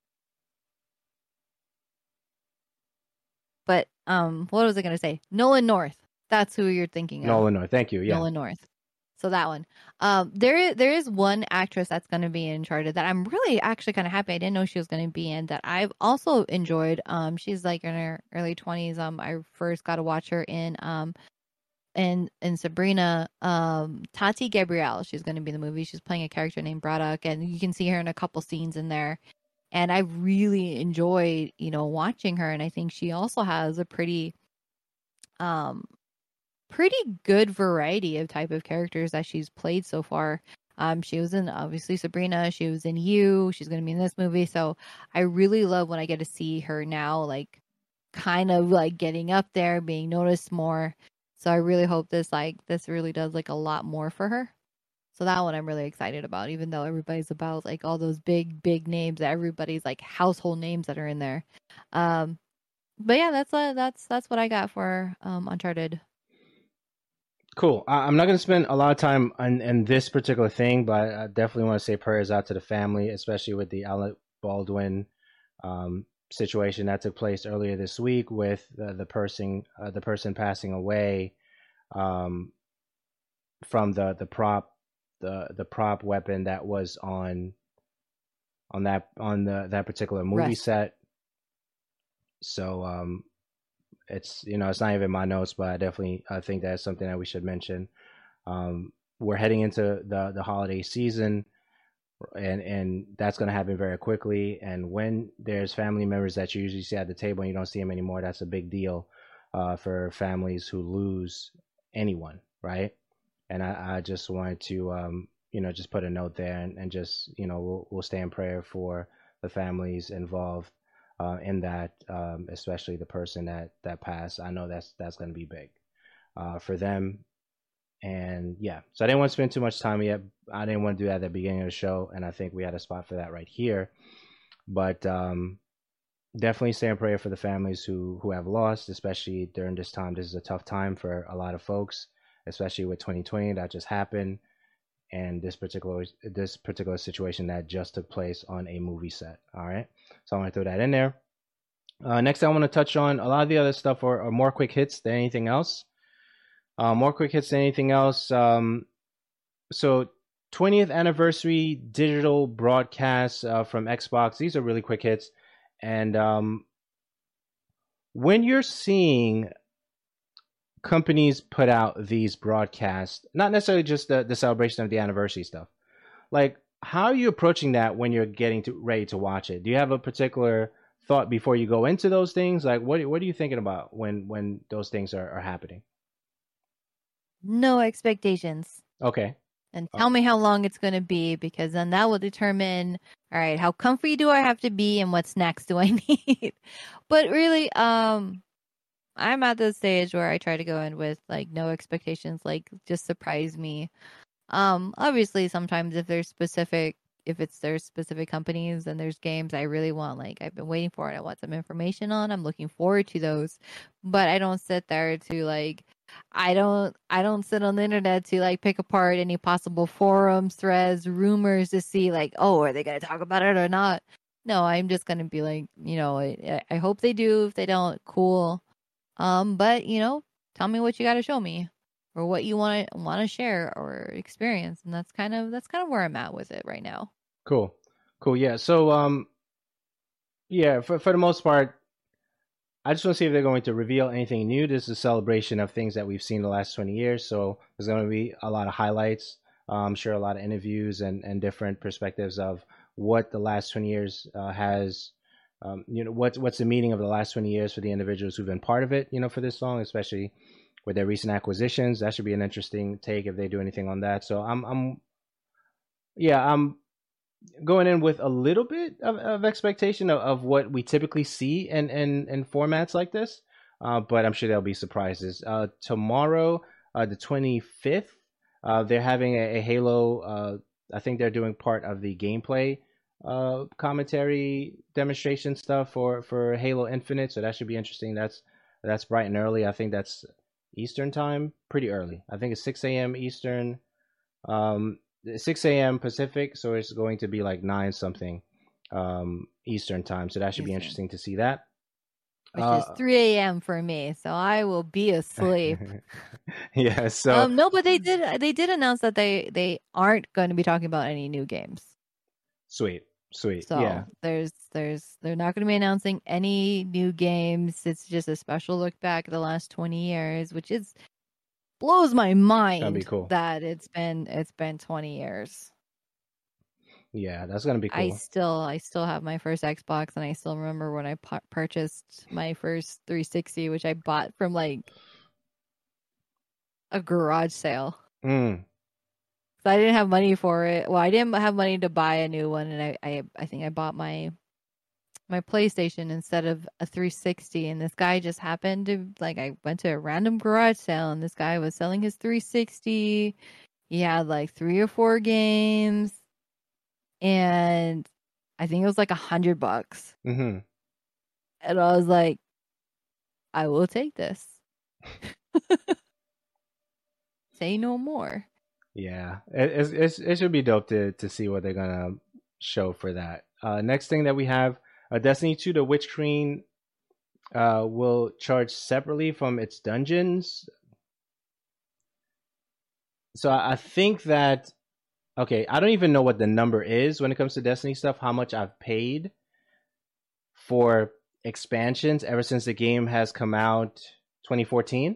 but um, what was I going to say? Nolan North. That's who you're thinking of. Nolan North. Thank you. Yeah. Nolan North. So that one. Um, there, there is one actress that's going to be in Uncharted that I'm really actually kind of happy I didn't know she was going to be in, that I've also enjoyed. Um, she's like in her early twenties. Um, I first got to watch her in um, and and Sabrina, um, Tati Gabrielle, she's going to be in the movie. She's playing a character named Braddock, and you can see her in a couple scenes in there. And I really enjoyed, you know, watching her. And I think she also has a pretty, um, pretty good variety of type of characters that she's played so far. Um, she was in obviously Sabrina. She was in You. She's going to be in this movie. So I really love when I get to see her now, like kind of like getting up there, being noticed more. So I really hope this like this really does like a lot more for her. So that one I'm really excited about, even though everybody's about like all those big, big names, everybody's like household names that are in there. Um, but yeah, that's uh, that's that's what I got for um, Uncharted. Cool. I, I'm not going to spend a lot of time on, on this particular thing, but I definitely want to say prayers out to the family, especially with the Alec Baldwin um, situation that took place earlier this week with uh, the person uh, the person passing away um, from the the prop the the prop weapon that was on on that on the that particular movie Rest. set. So um, it's you know it's not even my notes, but I definitely I think that's something that we should mention. Um, we're heading into the the holiday season, and and that's going to happen very quickly. And when there's family members that you usually see at the table and you don't see them anymore, that's a big deal uh, for families who lose anyone, right? And I, I just wanted to um, you know just put a note there and, and just you know we'll we'll stay in prayer for the families involved uh, in that, um, especially the person that that passed. I know that's that's going to be big uh, for them. And yeah, so I didn't want to spend too much time yet. I didn't want to do that at the beginning of the show, and I think we had a spot for that right here. But um, definitely stay in prayer for the families who who have lost, especially during this time. This is a tough time for a lot of folks, especially with twenty twenty that just happened, and this particular this particular situation that just took place on a movie set. All right, so I want to throw that in there. Uh, next, I want to touch on a lot of the other stuff, or, or more quick hits than anything else. Uh, more quick hits than anything else. Um, so twentieth anniversary digital broadcasts uh, from Xbox. These are really quick hits. And um, when you're seeing companies put out these broadcasts, not necessarily just the, the celebration of the anniversary stuff, like how are you approaching that when you're getting to, ready to watch it? Do you have a particular thought before you go into those things? Like what, what are you thinking about when, when those things are, are happening? No expectations. Okay. And tell me how long it's going to be, because then that will determine, all right, how comfy do I have to be and what snacks do I need? But really, um, I'm at the stage where I try to go in with like no expectations, like just surprise me. Um, obviously sometimes if there's specific, if it's there's specific companies and there's games I really want, like I've been waiting for it, I want some information on, I'm looking forward to those. But I don't sit there to like, I don't I don't sit on the internet to like pick apart any possible forums, threads, rumors to see like, oh, are they going to talk about it or not? No, I'm just going to be like, you know, I, I hope they do. If they don't, cool. Um, but you know, tell me what you got to show me, or what you want to want to share or experience, and that's kind of that's kind of where I'm at with it right now. Cool, cool, yeah. So, um, yeah, for for the most part, I just want to see if they're going to reveal anything new. This is a celebration of things that we've seen the last twenty years. So there's going to be a lot of highlights. Uh, I'm sure a lot of interviews and, and different perspectives of what the last twenty years uh, has, um, you know, what's, what's the meaning of the last twenty years for the individuals who've been part of it, you know, for this long, especially with their recent acquisitions. That should be an interesting take if they do anything on that. So I'm, I'm, yeah, I'm going in with a little bit of, of expectation of, of what we typically see in, in, in formats like this. Uh, but I'm sure there'll be surprises. Uh, tomorrow, uh, the twenty-fifth, uh, they're having a, a Halo. Uh, I think they're doing part of the gameplay uh, commentary demonstration stuff for, for Halo Infinite. So that should be interesting. That's that's bright and early. I think that's Eastern time, pretty early. I think it's six a.m. Eastern. Um, six a.m. Pacific, so it's going to be like nine something um, Eastern time. So that should be interesting to see that. Which uh, is three a.m. for me, so I will be asleep. Yeah. So um, no, but they did they did announce that they they aren't going to be talking about any new games. Sweet, sweet. So yeah. there's there's they're not going to be announcing any new games. It's just a special look back at the last twenty years, which is blows my mind be cool. that it's been it's been twenty years. Yeah, that's gonna be cool. I still I still have my first Xbox, and I still remember when I pu- purchased my first three sixty, which I bought from like a garage sale. Mm. So I didn't have money for it. Well, I didn't have money to buy a new one, and I I, I think I bought my my PlayStation instead of a three sixty. And this guy just happened to, like, I went to a random garage sale, and this guy was selling his three sixty. He had like three or four games, and I think it was like a hundred bucks. Mm-hmm. And I was like, I will take this. Say no more. Yeah, it, it's, it's, it should be dope to to see what they're gonna show for that. Uh, next thing that we have, uh, Destiny two, the Witch Queen uh, will charge separately from its dungeons. So I, I think that, okay, I don't even know what the number is when it comes to Destiny stuff, how much I've paid for expansions ever since the game has come out twenty fourteen.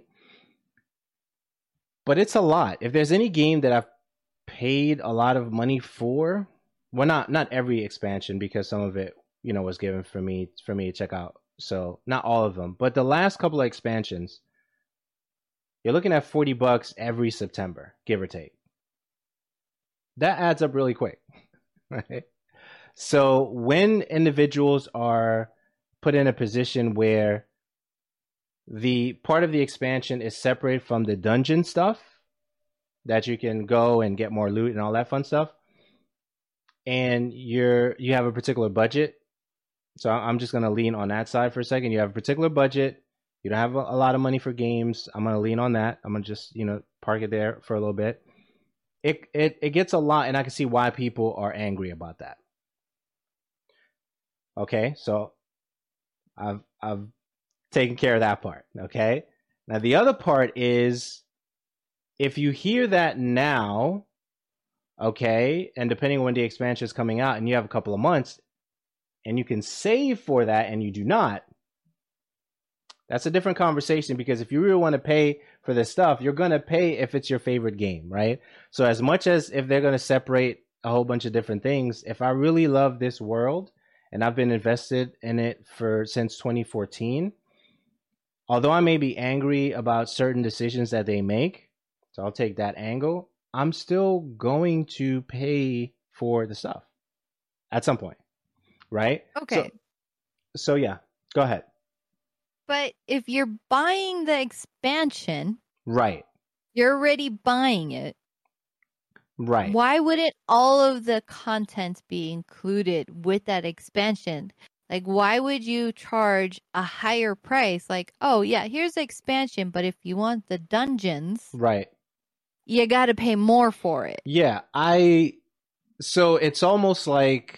But it's a lot. If there's any game that I've paid a lot of money for, well, not not every expansion, because some of it, you know, was given for me for me to check out. So not all of them, but the last couple of expansions, you're looking at forty bucks every September, give or take. That adds up really quick, right? So when individuals are put in a position where the part of the expansion is separate from the dungeon stuff, that you can go and get more loot and all that fun stuff, and you're you have a particular budget. So I'm just going to lean on that side for a second. You have a particular budget. You don't have a, a lot of money for games. I'm going to lean on that. I'm going to just, you know, park it there for a little bit. It, it it gets a lot, and I can see why people are angry about that. Okay, so I've I've taken care of that part. Okay, now the other part is, if you hear that now, okay, and depending on when the expansion is coming out, and you have a couple of months, and you can save for that, and you do not, that's a different conversation, because if you really want to pay for this stuff, you're going to pay if it's your favorite game, right? So as much as if they're going to separate a whole bunch of different things, if I really love this world, and I've been invested in it for since twenty fourteen, although I may be angry about certain decisions that they make, so I'll take that angle, I'm still going to pay for the stuff at some point, right? Okay. So, so yeah, go ahead. But if you're buying the expansion, right, you're already buying it. Right. Why wouldn't all of the content be included with that expansion? Like, why would you charge a higher price? Like, oh, yeah, here's the expansion, but if you want the dungeons, right, you got to pay more for it. Yeah, I... So it's almost like...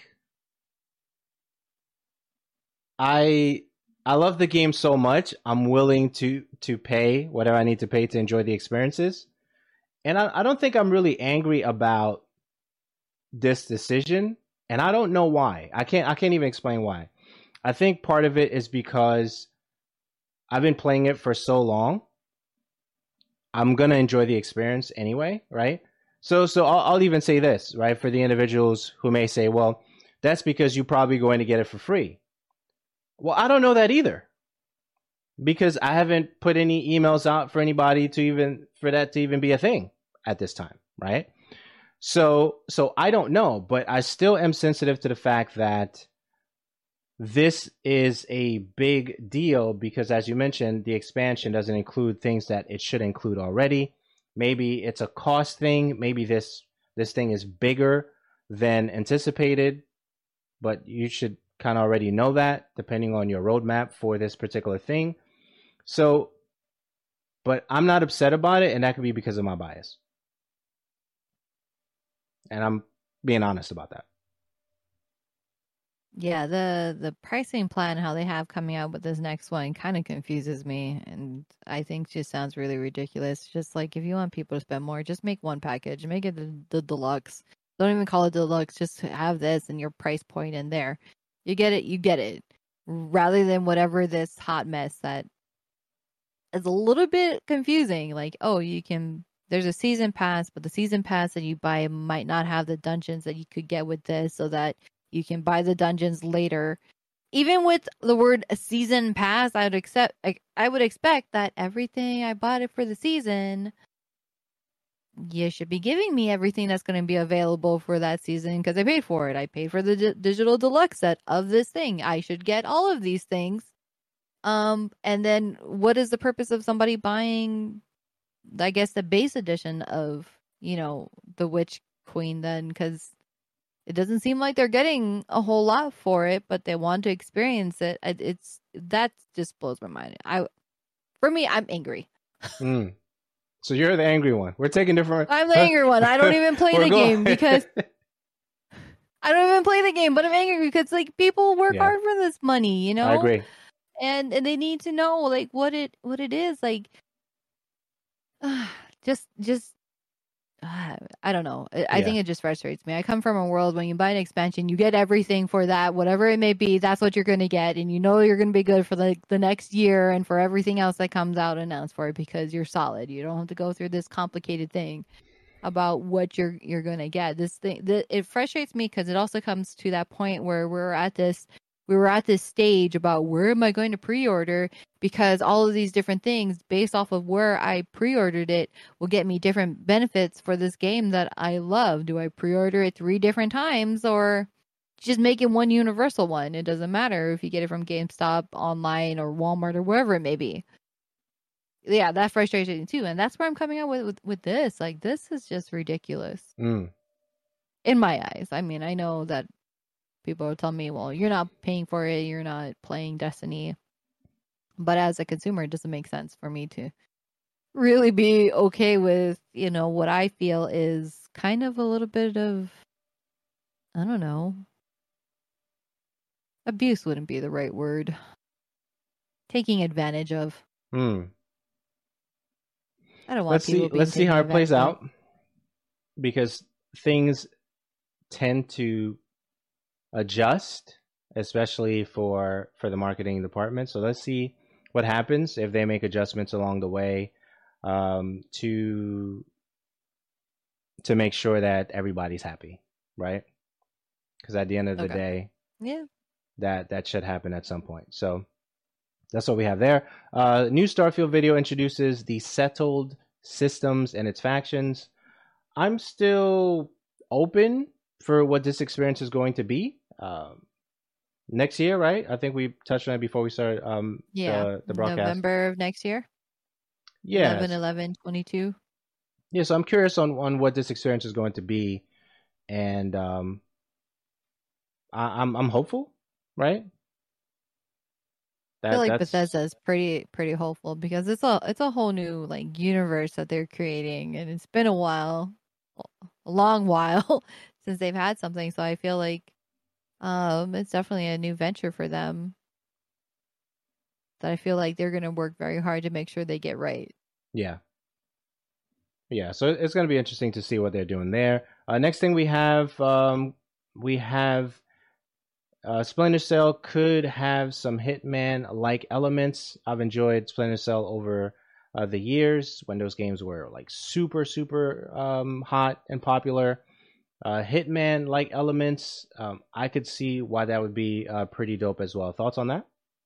I... I love the game so much, I'm willing to, to pay whatever I need to pay to enjoy the experiences. And I, I don't think I'm really angry about this decision, and I don't know why. I can't I can't even explain why. I think part of it is because I've been playing it for so long. I'm gonna enjoy the experience anyway, right? So so I'll, I'll even say this, right? For the individuals who may say, well, that's because you're probably going to get it for free. Well, I don't know that either, because I haven't put any emails out for anybody to even for that to even be a thing at this time, right? So so I don't know, but I still am sensitive to the fact that this is a big deal, because as you mentioned, the expansion doesn't include things that it should include already. Maybe it's a cost thing, maybe this this thing is bigger than anticipated, but you should kind of already know that depending on your roadmap for this particular thing. So, but I'm not upset about it, and that could be because of my bias. And I'm being honest about that. Yeah, the the pricing plan, how they have coming out with this next one, kind of confuses me, and I think just sounds really ridiculous. Just like, if you want people to spend more, just make one package, make it the, the deluxe. Don't even call it deluxe, just have this and your price point in there. You get it, you get it. Rather than whatever this hot mess that is a little bit confusing. Like, oh, you can, there's a season pass, but the season pass that you buy might not have the dungeons that you could get with this, so that you can buy the dungeons later. Even with the word season pass, I would accept, I, I would expect that everything I bought it for the season, you should be giving me everything that's going to be available for that season because I paid for it. I paid for the d- digital deluxe set of this thing. I should get all of these things. Um, and then what is the purpose of somebody buying, I guess, the base edition of, you know, the Witch Queen then? Because it doesn't seem like they're getting a whole lot for it, but they want to experience it. It's that just blows my mind. I, for me, I'm angry. Mm. So you're the angry one. We're taking different. I'm the angry one. I don't even play the going... game because I don't even play the game, but I'm angry because like people work yeah. hard for this money, you know. I agree. And and they need to know like what it what it is like. Uh, just just uh, I don't know. I, I yeah. think it just frustrates me. I come from a world when you buy an expansion, you get everything for that, whatever it may be. That's what you're going to get, and you know you're going to be good for the the next year and for everything else that comes out announced for it because you're solid. You don't have to go through this complicated thing about what you're you're going to get. This thing the, it frustrates me because it also comes to that point where we're at this. We were at this stage about where am I going to pre-order because all of these different things based off of where I pre-ordered it will get me different benefits for this game that I love. Do I pre-order it three different times or just make it one universal one? It doesn't matter if you get it from GameStop, online, or Walmart or wherever it may be. Yeah, that frustrates me too. And that's where I'm coming out with, with, with this. Like, this is just ridiculous. Mm. In my eyes. I mean, I know that people will tell me, well, you're not paying for it. You're not playing Destiny. But as a consumer, it doesn't make sense for me to really be okay with, you know, what I feel is kind of a little bit of, I don't know, abuse wouldn't be the right word. Taking advantage of. Hmm. I don't want let's people see, being Let's see how it plays of. out. Because things tend to adjust, especially for for the marketing department. So let's see what happens if they make adjustments along the way um, to to make sure that everybody's happy, right? Because at the end of the Okay. day, yeah, that that should happen at some point. So that's what we have there. Uh, new Starfield video introduces the settled systems and its factions. I'm still open for what this experience is going to be um, next year, right? I think we touched on it before we started um, yeah. the, the broadcast. November of next year. Yeah. eleven eleven twenty-two. Yeah, so I'm curious on, on what this experience is going to be. And um, I, I'm I'm hopeful, right? I feel like Bethesda is pretty pretty hopeful because it's a it's a whole new like universe that they're creating, and it's been a while, a long while since they've had something. So I feel like um it's definitely a new venture for them that I feel like they're going to work very hard to make sure they get right. Yeah. Yeah, so it's going to be interesting to see what they're doing there. Uh, next thing we have, um, we have uh, Splinter Cell could have some Hitman-like elements. I've enjoyed Splinter Cell over uh, the years when those games were like super, super um, hot and popular. Uh, Hitman-like elements, um, I could see why that would be uh, pretty dope as well. Thoughts on that?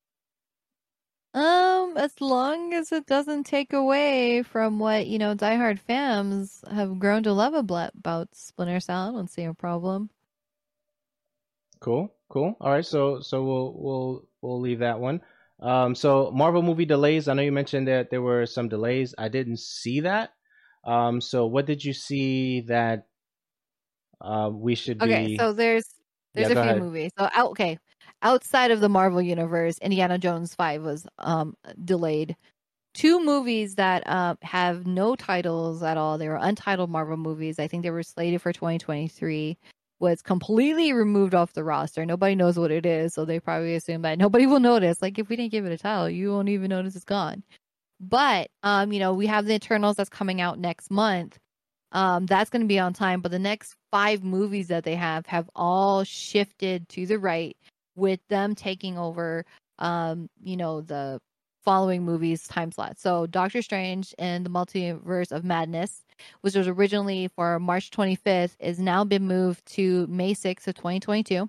Um, as long as it doesn't take away from what, you know, diehard fans have grown to love about Splinter Cell, I don't see a problem. Cool, cool. All right, so so we'll we'll we'll leave that one. Um, so Marvel movie delays. I know you mentioned that there were some delays. I didn't see that. Um, so what did you see that uh, we should okay, be? Okay, so there's there's yeah, a few ahead. movies. So okay. Outside of the Marvel universe, Indiana Jones five was um, delayed. Two movies that uh, have no titles at all. They were untitled Marvel movies. I think they were slated for twenty twenty-three. Was completely removed off the roster. Nobody knows what it is, so they probably assume that nobody will notice. Like, if we didn't give it a title, you won't even notice it's gone. But, um, you know, we have the Eternals that's coming out next month. Um, that's going to be on time. But the next five movies that they have have all shifted to the right, with them taking over, um, you know, the following movies time slot. So Doctor Strange and the Multiverse of Madness, which was originally for March twenty-fifth, is now been moved to May sixth of twenty twenty-two.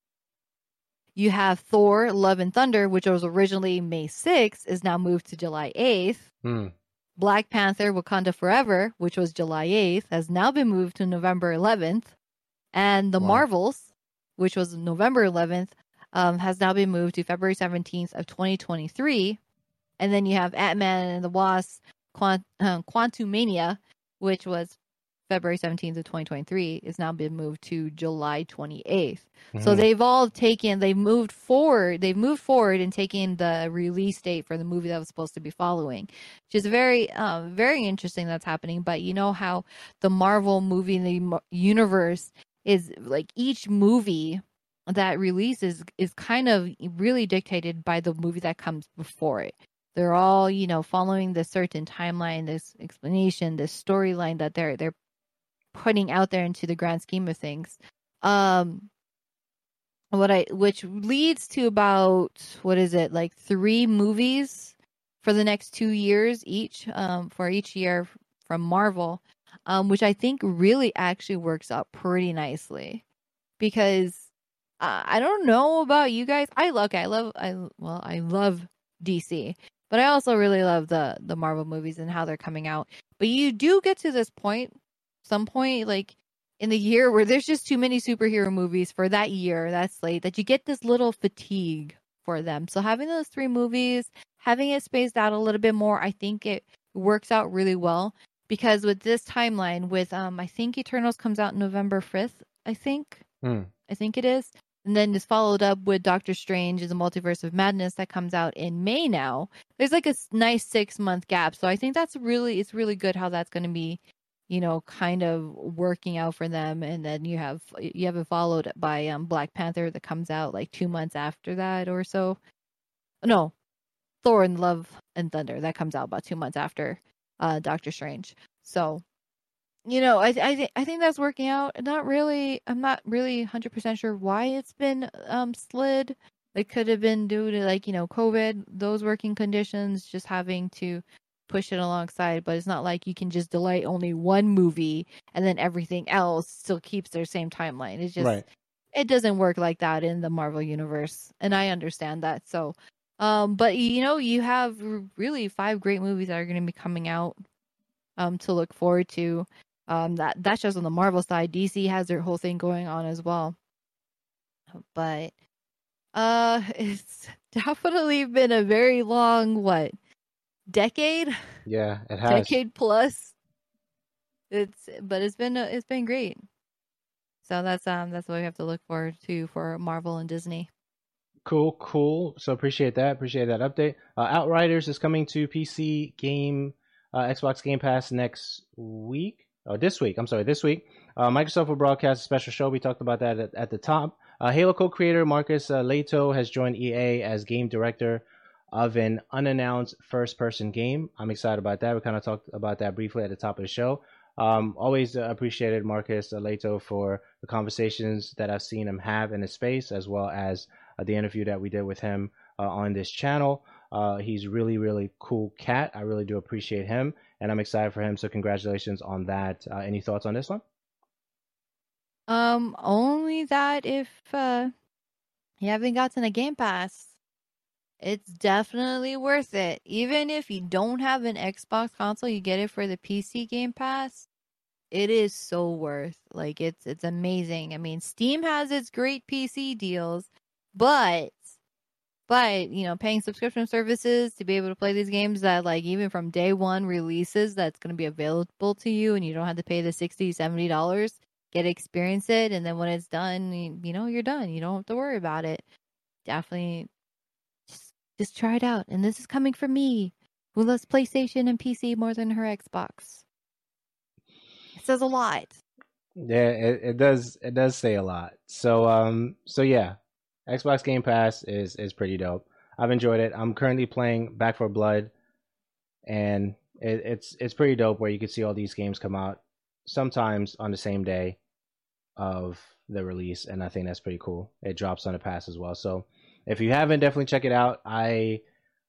You have Thor, Love and Thunder, which was originally May sixth, is now moved to July eighth. Hmm. Black Panther, Wakanda Forever, which was July eighth, has now been moved to November eleventh. And The Wow. Marvels, which was November eleventh, um, has now been moved to February seventeenth of twenty twenty-three. And then you have Ant-Man and the Wasp, Quant- uh, Quantumania, which was February seventeenth of twenty twenty-three, is now been moved to July twenty-eighth. Mhm. So they've all taken, they've moved forward, they've moved forward and taken the release date for the movie that was supposed to be following, which is very, uh, very interesting that's happening. But you know how the Marvel movie in the mo- universe is like each movie that releases is kind of really dictated by the movie that comes before it. They're all, you know, following this certain timeline, this explanation, this storyline that they're they're putting out there into the grand scheme of things. Um, what I which leads to about what is it like three movies for the next two years each, um, for each year from Marvel, um, which I think really actually works out pretty nicely because uh, I don't know about you guys. I look, I love, I well, I love D C, but I also really love the the Marvel movies and how they're coming out. But you do get to this point, some point, like in the year where there's just too many superhero movies for that year, that slate, that you get this little fatigue for them. So having those three movies, having it spaced out a little bit more, I think it works out really well. Because with this timeline, with um, I think Eternals comes out November fifth, I think. Hmm. I think it is. And then it's followed up with Doctor Strange and the Multiverse of Madness that comes out in May now. There's like a s- nice six month gap. So I think that's really, it's really good how that's going to be, you know, kind of working out for them. And then you have, you have it followed by um, Black Panther that comes out like two months after that or so. No, Thor and Love and Thunder that comes out about two months after uh, Doctor Strange. So, you know, I I think I think that's working out. Not really. I'm not really one hundred percent sure why it's been um slid. It could have been due to like you know COVID, those working conditions, just having to push it alongside. But it's not like you can just delay only one movie and then everything else still keeps their same timeline. It's just Right. it doesn't work like that in the Marvel universe, and I understand that. So, um, but you know, you have r- really five great movies that are going to be coming out um to look forward to. Um, that that's just on the Marvel side. D C has their whole thing going on as well. But uh, it's definitely been a very long what decade, Yeah, it has. decade plus. It's but it's been it's been great. So that's um that's what we have to look forward to for Marvel and Disney. Cool, cool. So appreciate that. Appreciate that update. Uh, Outriders is coming to P C game, uh, Xbox Game Pass next week. Oh, this week. I'm sorry, this week. Uh, Microsoft will broadcast a special show. We talked about that at, at the top. Uh, Halo co-creator Marcus uh, Leto has joined E A as game director of an unannounced first-person game. I'm excited about that. We kind of talked about that briefly at the top of the show. Um, always uh, appreciated Marcus uh, Leto for the conversations that I've seen him have in the space, as well as uh, the interview that we did with him uh, on this channel. Uh, he's really, really cool cat. I really do appreciate him, and I'm excited for him. So congratulations on that. Uh, any thoughts on this one? Um, only that if uh you haven't gotten a Game Pass, it's definitely worth it. Even if you don't have an Xbox console, you get it for the P C Game Pass. It is so worth. Like it's it's amazing. I mean, Steam has its great P C deals, but but you know, paying subscription services to be able to play these games that like even from day one releases that's going to be available to you and you don't have to pay the sixty, seventy dollars, get to experience it, and then when it's done, you, you know, you're done. You don't have to worry about it. Definitely just just try it out. And this is coming from me, who loves PlayStation and P C more than her Xbox. It says a lot. Yeah, it, it does. It does say a lot. So, um, so yeah, Xbox Game Pass is is pretty dope. I've enjoyed it. I'm currently playing Back for Blood, and it, it's it's pretty dope where you can see all these games come out sometimes on the same day of the release, and I think that's pretty cool. It drops on the pass as well. So if you haven't, definitely check it out. I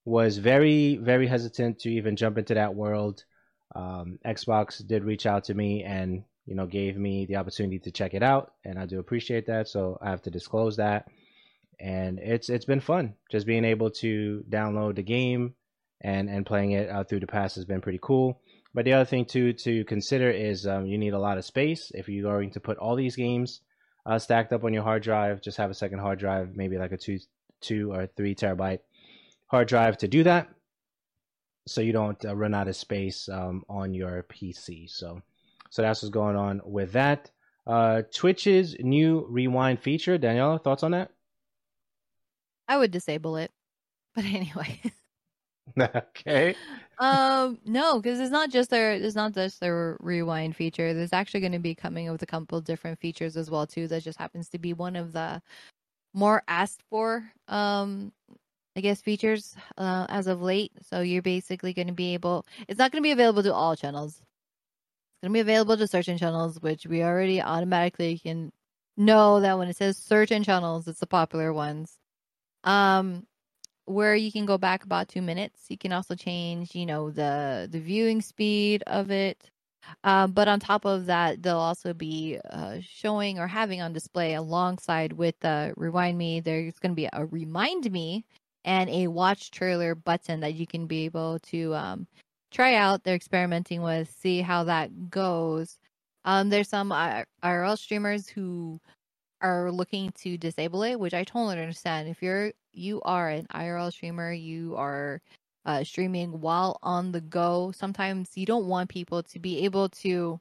was very, very hesitant to even jump into that world. Um, Xbox did reach out to me and, you know, gave me the opportunity to check it out, and I do appreciate that. So I have to disclose that, and it's it's been fun just being able to download the game and and playing it uh, through the pass has been pretty cool. But the other thing too to consider is um, you need a lot of space if you're going to put all these games uh, stacked up on your hard drive. Just have a second hard drive, maybe like a two two or three terabyte hard drive to do that, so you don't uh, run out of space um, on your P C. So, so that's what's going on with that. Uh, Twitch's new rewind feature. Daniela, thoughts on that? I would disable it, but anyway. Okay. Um, no, because it's not just their it's not just their rewind feature. There's actually going to be coming with a couple of different features as well too. That just happens to be one of the more asked for, um, I guess, features uh, as of late. So you're basically going to be able. It's not going to be available to all channels. It's going to be available to certain channels, which we already automatically can know that when it says certain channels, it's the popular ones. Um. Where you can go back about two minutes. You can also change, you know, the the viewing speed of it. Um, but on top of that, they'll also be uh, showing or having on display alongside with the Rewind Me. There's going to be a Remind Me and a Watch Trailer button that you can be able to um, try out. They're experimenting with, see how that goes. Um, there's some I R L streamers who are looking to disable it, which I totally understand. If you're you are an I R L streamer, you are uh, streaming while on the go. Sometimes you don't want people to be able to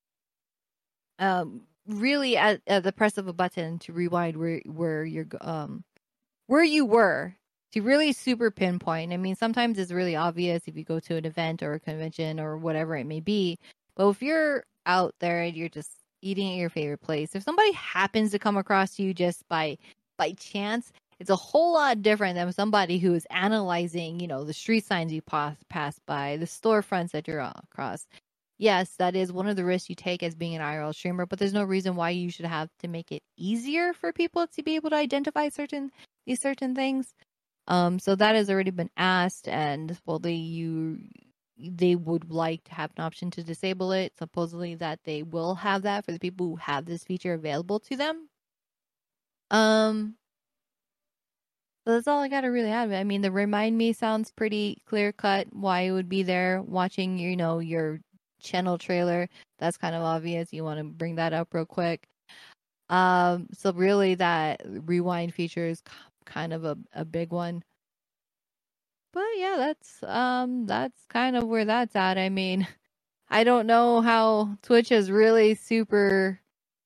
um, really at, at the press of a button to rewind where where you're um where you were, to really super pinpoint. I mean, sometimes it's really obvious if you go to an event or a convention or whatever it may be. But if you're out there and you're just eating at your favorite place, if somebody happens to come across you just by by chance, it's a whole lot different than somebody who is analyzing, you know, the street signs you pass, pass by, the storefronts that you're across. Yes, that is one of the risks you take as being an I R L streamer, but there's no reason why you should have to make it easier for people to be able to identify certain these certain things. Um, so that has already been asked, and well, they you they would like to have an option to disable it. Supposedly that they will have that for the people who have this feature available to them. Um. So that's all I got to really add. I mean, the Remind Me sounds pretty clear cut. Why it would be there watching, you know, your channel trailer. That's kind of obvious. You want to bring that up real quick. Um, so really, that rewind feature is kind of a, a big one. But yeah, that's um that's kind of where that's at. I mean, I don't know how Twitch is really super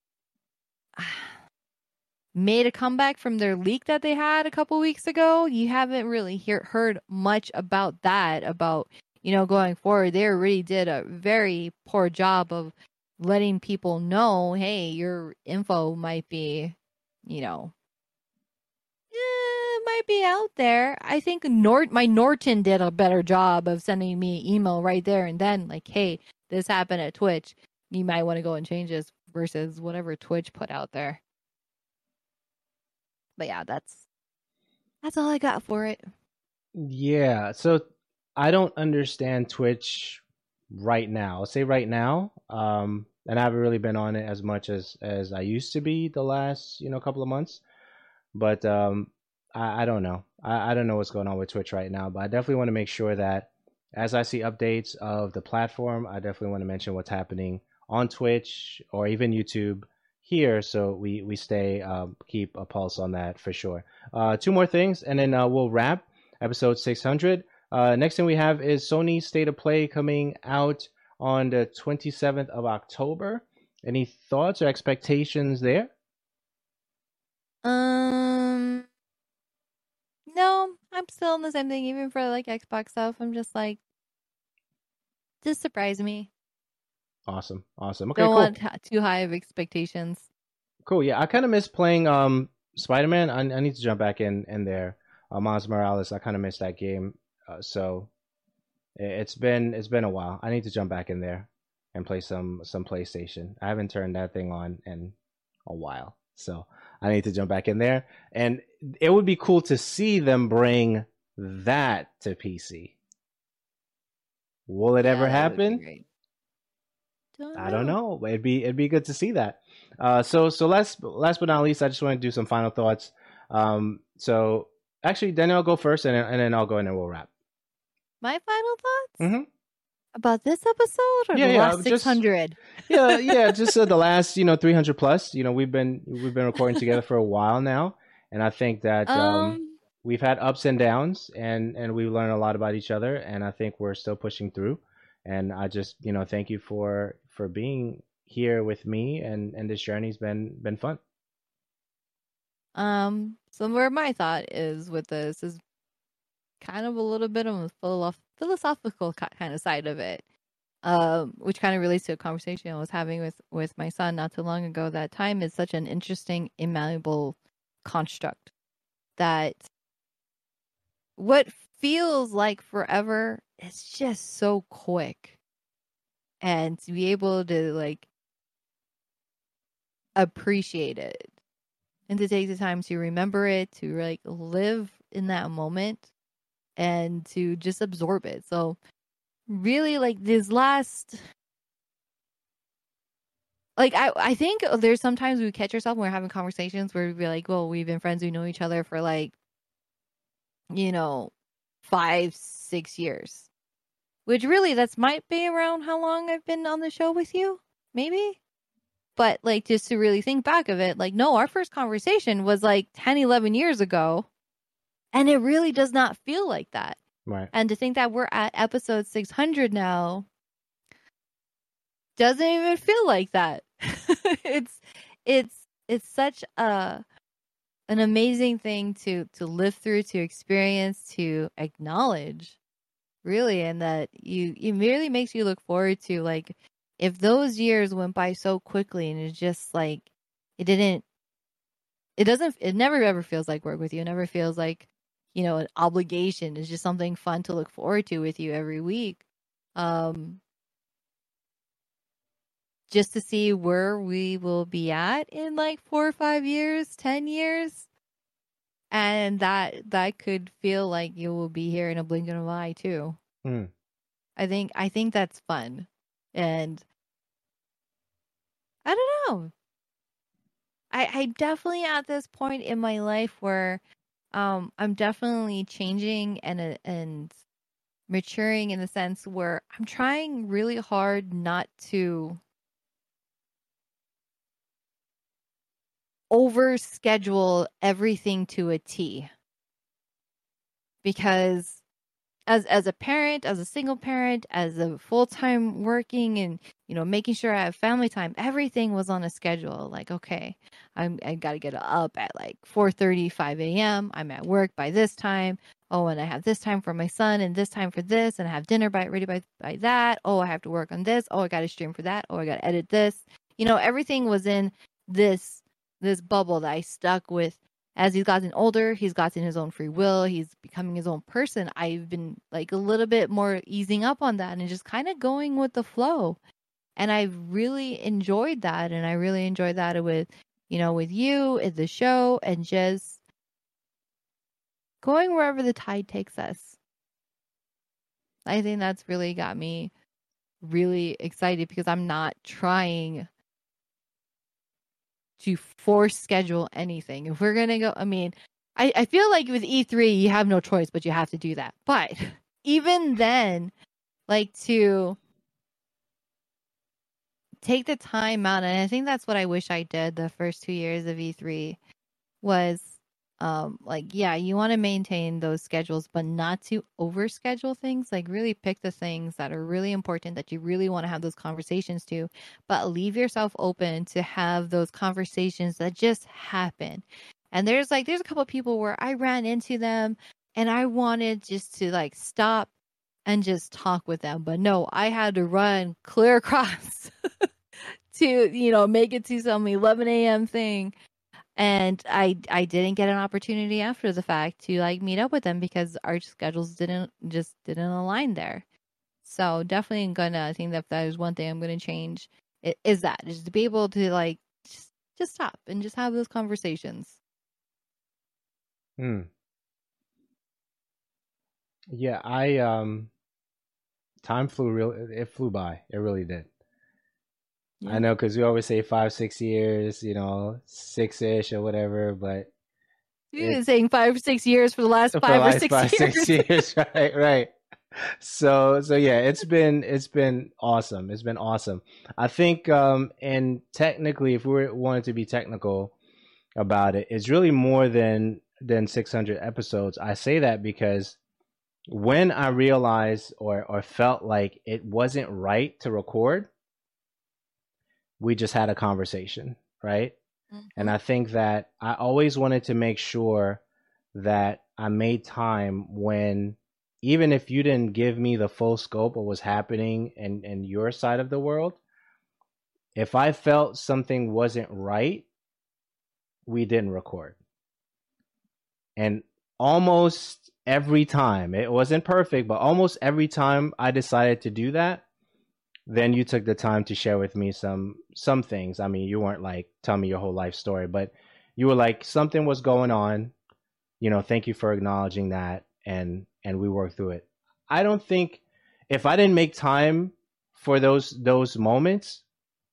made a comeback from their leak that they had a couple weeks ago. You haven't really hear, heard much about that, about, you know, going forward. They really did a very poor job of letting people know, hey, your info might be, you know, eh, might be out there. I think Nort my Norton did a better job of sending me an email right there and then, like, hey, this happened at Twitch. You might want to go and change this, versus whatever Twitch put out there. But yeah, that's that's all I got for it. Yeah, so I don't understand Twitch right now. I'll say right now, um, and I haven't really been on it as much as as I used to be the last, you know, couple of months. But um, I, I don't know. I, I don't know what's going on with Twitch right now. But I definitely want to make sure that as I see updates of the platform, I definitely want to mention what's happening on Twitch or even YouTube here, so we we stay um, keep a pulse on that for sure. Uh, two more things, and then uh, we'll wrap episode six hundred. Uh, next thing we have is Sony's State of Play coming out on the twenty-seventh of October. Any thoughts or expectations there? Um, no, I'm still in the same thing. Even for like Xbox stuff, I'm just like, just surprise me. Awesome, awesome. Okay, Don't cool. want too high of expectations. Cool. Yeah, I kind of miss playing um Spider-Man. I, I need to jump back in in there. Uh, Miles Morales. I kind of missed that game. Uh, so it's been it's been a while. I need to jump back in there and play some some PlayStation. I haven't turned that thing on in a while, so I need to jump back in there. And it would be cool to see them bring that to P C. Will it ever Yeah, that would be happen? great. Don't I don't know. know. It'd be it'd be good to see that. Uh, so so last last but not least, I just want to do some final thoughts. Um, so actually, Danielle, go first, and then, and then I'll go and then we'll wrap. My final thoughts Mm-hmm. about this episode or Yeah, the yeah, last just six hundred? yeah, yeah, just uh, the last you know three hundred plus. You know, we've been we've been recording together for a while now, and I think that um, Um, we've had ups and downs, and and we've learned a lot about each other, and I think we're still pushing through. And I just you know thank you for for being here with me, and and this journey's been been fun. um, so where my thought is with this is kind of a little bit of a philo- philosophical ki- kind of side of it, um, which kind of relates to a conversation I was having with with my son not too long ago. That time is such an interesting, immalleable construct that what feels like forever is just so quick, and to be able to like appreciate it and to take the time to remember it, to like live in that moment and to just absorb it. So really like this last like I I think there's sometimes we catch ourselves when we're having conversations where we're like, well, we've been friends, we know each other for like, you know, five, six years. Which really that's might be around how long I've been on the show with you, maybe. But like just to really think back of it, like no, our first conversation was like ten, eleven years ago. And it really does not feel like that. Right. And to think that we're at episode six hundred now doesn't even feel like that. it's it's it's such a an amazing thing to to live through, to experience, to acknowledge, really, and that you it really makes you look forward to like if those years went by so quickly and it's just like it didn't it doesn't it never ever feels like work with you. It never feels like, you know, an obligation. It's just something fun to look forward to with you every week. Um just to see where we will be at in like four or five years, ten years. And that that could feel like you will be here in a blink of an eye too. Mm. I think I think that's fun. And I don't know. I I definitely at this point in my life where um I'm definitely changing and uh, and maturing in the sense where I'm trying really hard not to over schedule everything to a T. Because as as a parent, as a single parent, as a full-time working and, you know, making sure I have family time, everything was on a schedule. Like, okay, I'm I got to get up at like four thirty, five a.m. I'm at work by this time. Oh, and I have this time for my son and this time for this and I have dinner by ready by by that. Oh, I have to work on this. Oh, I got to stream for that. Oh, I got to edit this. You know, everything was in this this bubble that I stuck with. As he's gotten older, he's gotten his own free will. He's becoming his own person. I've been like a little bit more easing up on that and just kind of going with the flow. And I've really enjoyed that. And I really enjoyed that with, you know, with you at the show and just going wherever the tide takes us. I think that's really got me really excited because I'm not trying to force schedule anything. If we're going to go, I mean, I, I feel like with E three, you have no choice, but you have to do that. But even then, like to take the time out, and I think that's what I wish I did the first two years of E three was um like, yeah, you want to maintain those schedules, but not to overschedule things. Like really pick the things that are really important that you really want to have those conversations to, but leave yourself open to have those conversations that just happen. And there's like there's a couple of people where I ran into them and I wanted just to like stop and just talk with them. But no, I had to run clear across to, you know, make it to some eleven a.m. thing. And I I didn't get an opportunity after the fact to like meet up with them because our schedules didn't just didn't align there. So definitely gonna I think that that is one thing I'm gonna change is that is to be able to like just, just stop and just have those conversations. Hmm. Yeah, I um, time flew real. It flew by. It really did. Yeah. I know because we always say five, six years, you know, six ish or whatever, but You've been it, saying five or six years for the last for five the or last six five, years. six years, right, right. So, so yeah, it's been it's been awesome. It's been awesome. I think, um, and technically, if we were, wanted to be technical about it, it's really more than than six hundred episodes. I say that because when I realized or or felt like it wasn't right to record, we just had a conversation, right? Mm-hmm. And I think that I always wanted to make sure that I made time when, even if you didn't give me the full scope of what was happening in, in your side of the world, if I felt something wasn't right, we didn't record. And almost every time, it wasn't perfect, but almost every time I decided to do that, then you took the time to share with me some some things. I mean, you weren't like, tell me your whole life story, but you were like, something was going on. You know, thank you for acknowledging that, and and we worked through it. I don't think, if I didn't make time for those those moments,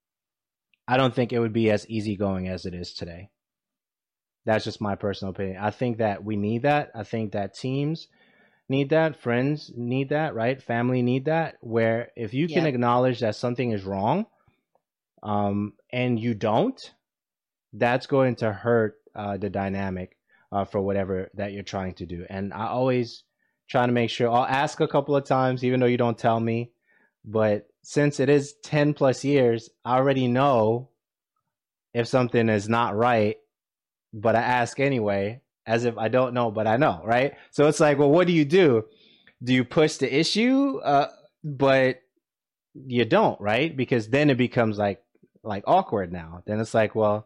I don't think it would be as easygoing as it is today. That's just my personal opinion. I think that we need that. I think that teams need that, friends need that, right? Family need that, where if you can yeah. acknowledge that something is wrong, um, and you don't, that's going to hurt uh, the dynamic uh, for whatever that you're trying to do. And I always try to make sure, I'll ask a couple of times, even though you don't tell me, but since it is ten plus years, I already know if something is not right, but I ask anyway, as if I don't know, but I know, right? So it's like, well, what do you do? Do you push the issue? Uh, but you don't, right? Because then it becomes like like awkward now. Then it's like, well,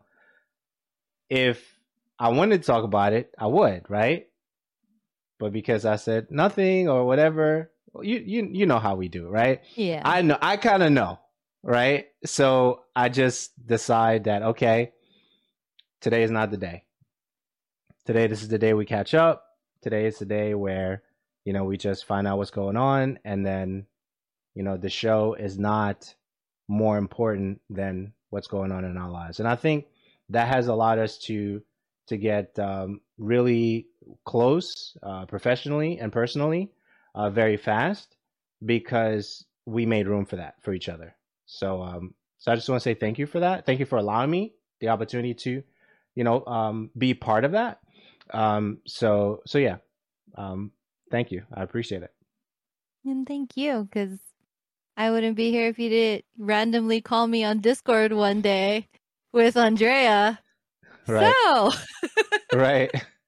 if I wanted to talk about it, I would, right? But because I said nothing or whatever, you you you know how we do, right? Yeah. I know. I kind of know, right? So I just decide that, okay, today is not the day. Today, this is the day we catch up. Today is the day where, you know, we just find out what's going on. And then, you know, the show is not more important than what's going on in our lives. And I think that has allowed us to to get um, really close uh, professionally and personally uh, very fast, because we made room for that for each other. So, um, so I just want to say thank you for that. Thank you for allowing me the opportunity to, you know, um, be part of that. Um, so, so yeah, um, thank you. I appreciate it. And thank you, because I wouldn't be here if you didn't randomly call me on Discord one day with Andrea. Right. So. Right.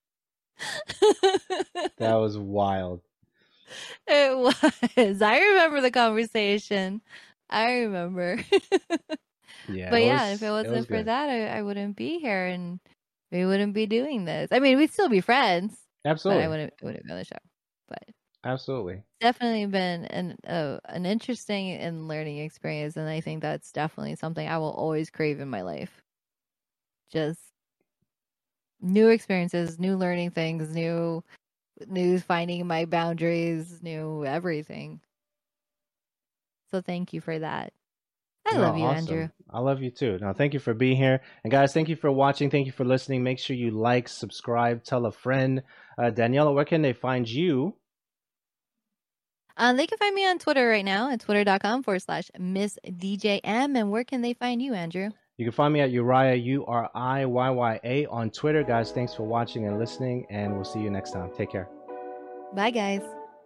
That was wild. It was. I remember the conversation. I remember. Yeah. But yeah, was, if it wasn't it was for good. that, I, I wouldn't be here, and we wouldn't be doing this. I mean, we'd still be friends. Absolutely. But I wouldn't wouldn't be on the show. But absolutely, definitely been an uh, an interesting and learning experience, and I think that's definitely something I will always crave in my life. Just new experiences, new learning things, new new finding my boundaries, new everything. So thank you for that. I no, love you, awesome. Andrew. I love you too. Now, thank you for being here. And guys, thank you for watching. Thank you for listening. Make sure you like, subscribe, tell a friend. Uh, Daniela, where can they find you? Um, they can find me on Twitter right now at twitter.com forward slash Miss DJM. And where can they find you, Andrew? You can find me at Uriah, U R I Y Y A on Twitter. Guys, thanks for watching and listening, and we'll see you next time. Take care. Bye, guys.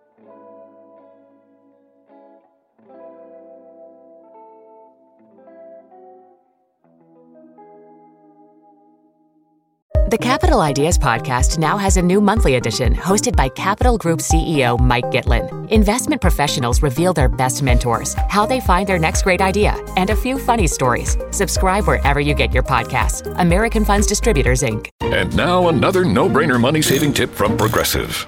The Capital Ideas Podcast now has a new monthly edition hosted by Capital Group C E O Mike Gitlin. Investment professionals reveal their best mentors, how they find their next great idea, and a few funny stories. Subscribe wherever you get your podcasts. American Funds Distributors, Incorporated. And now another no-brainer money-saving tip from Progressive.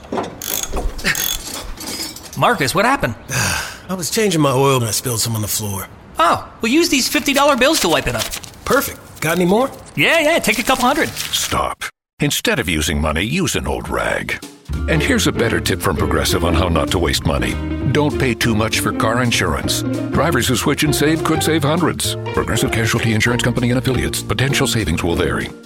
Marcus, what happened? I was changing my oil and I spilled some on the floor. Oh, well, use these fifty dollar bills to wipe it up. Perfect. Got any more? Yeah, yeah, take a couple hundred. Stop. Instead of using money, use an old rag. And here's a better tip from Progressive on how not to waste money. Don't pay too much for car insurance. Drivers who switch and save could save hundreds. Progressive Casualty Insurance Company and Affiliates. Potential savings will vary.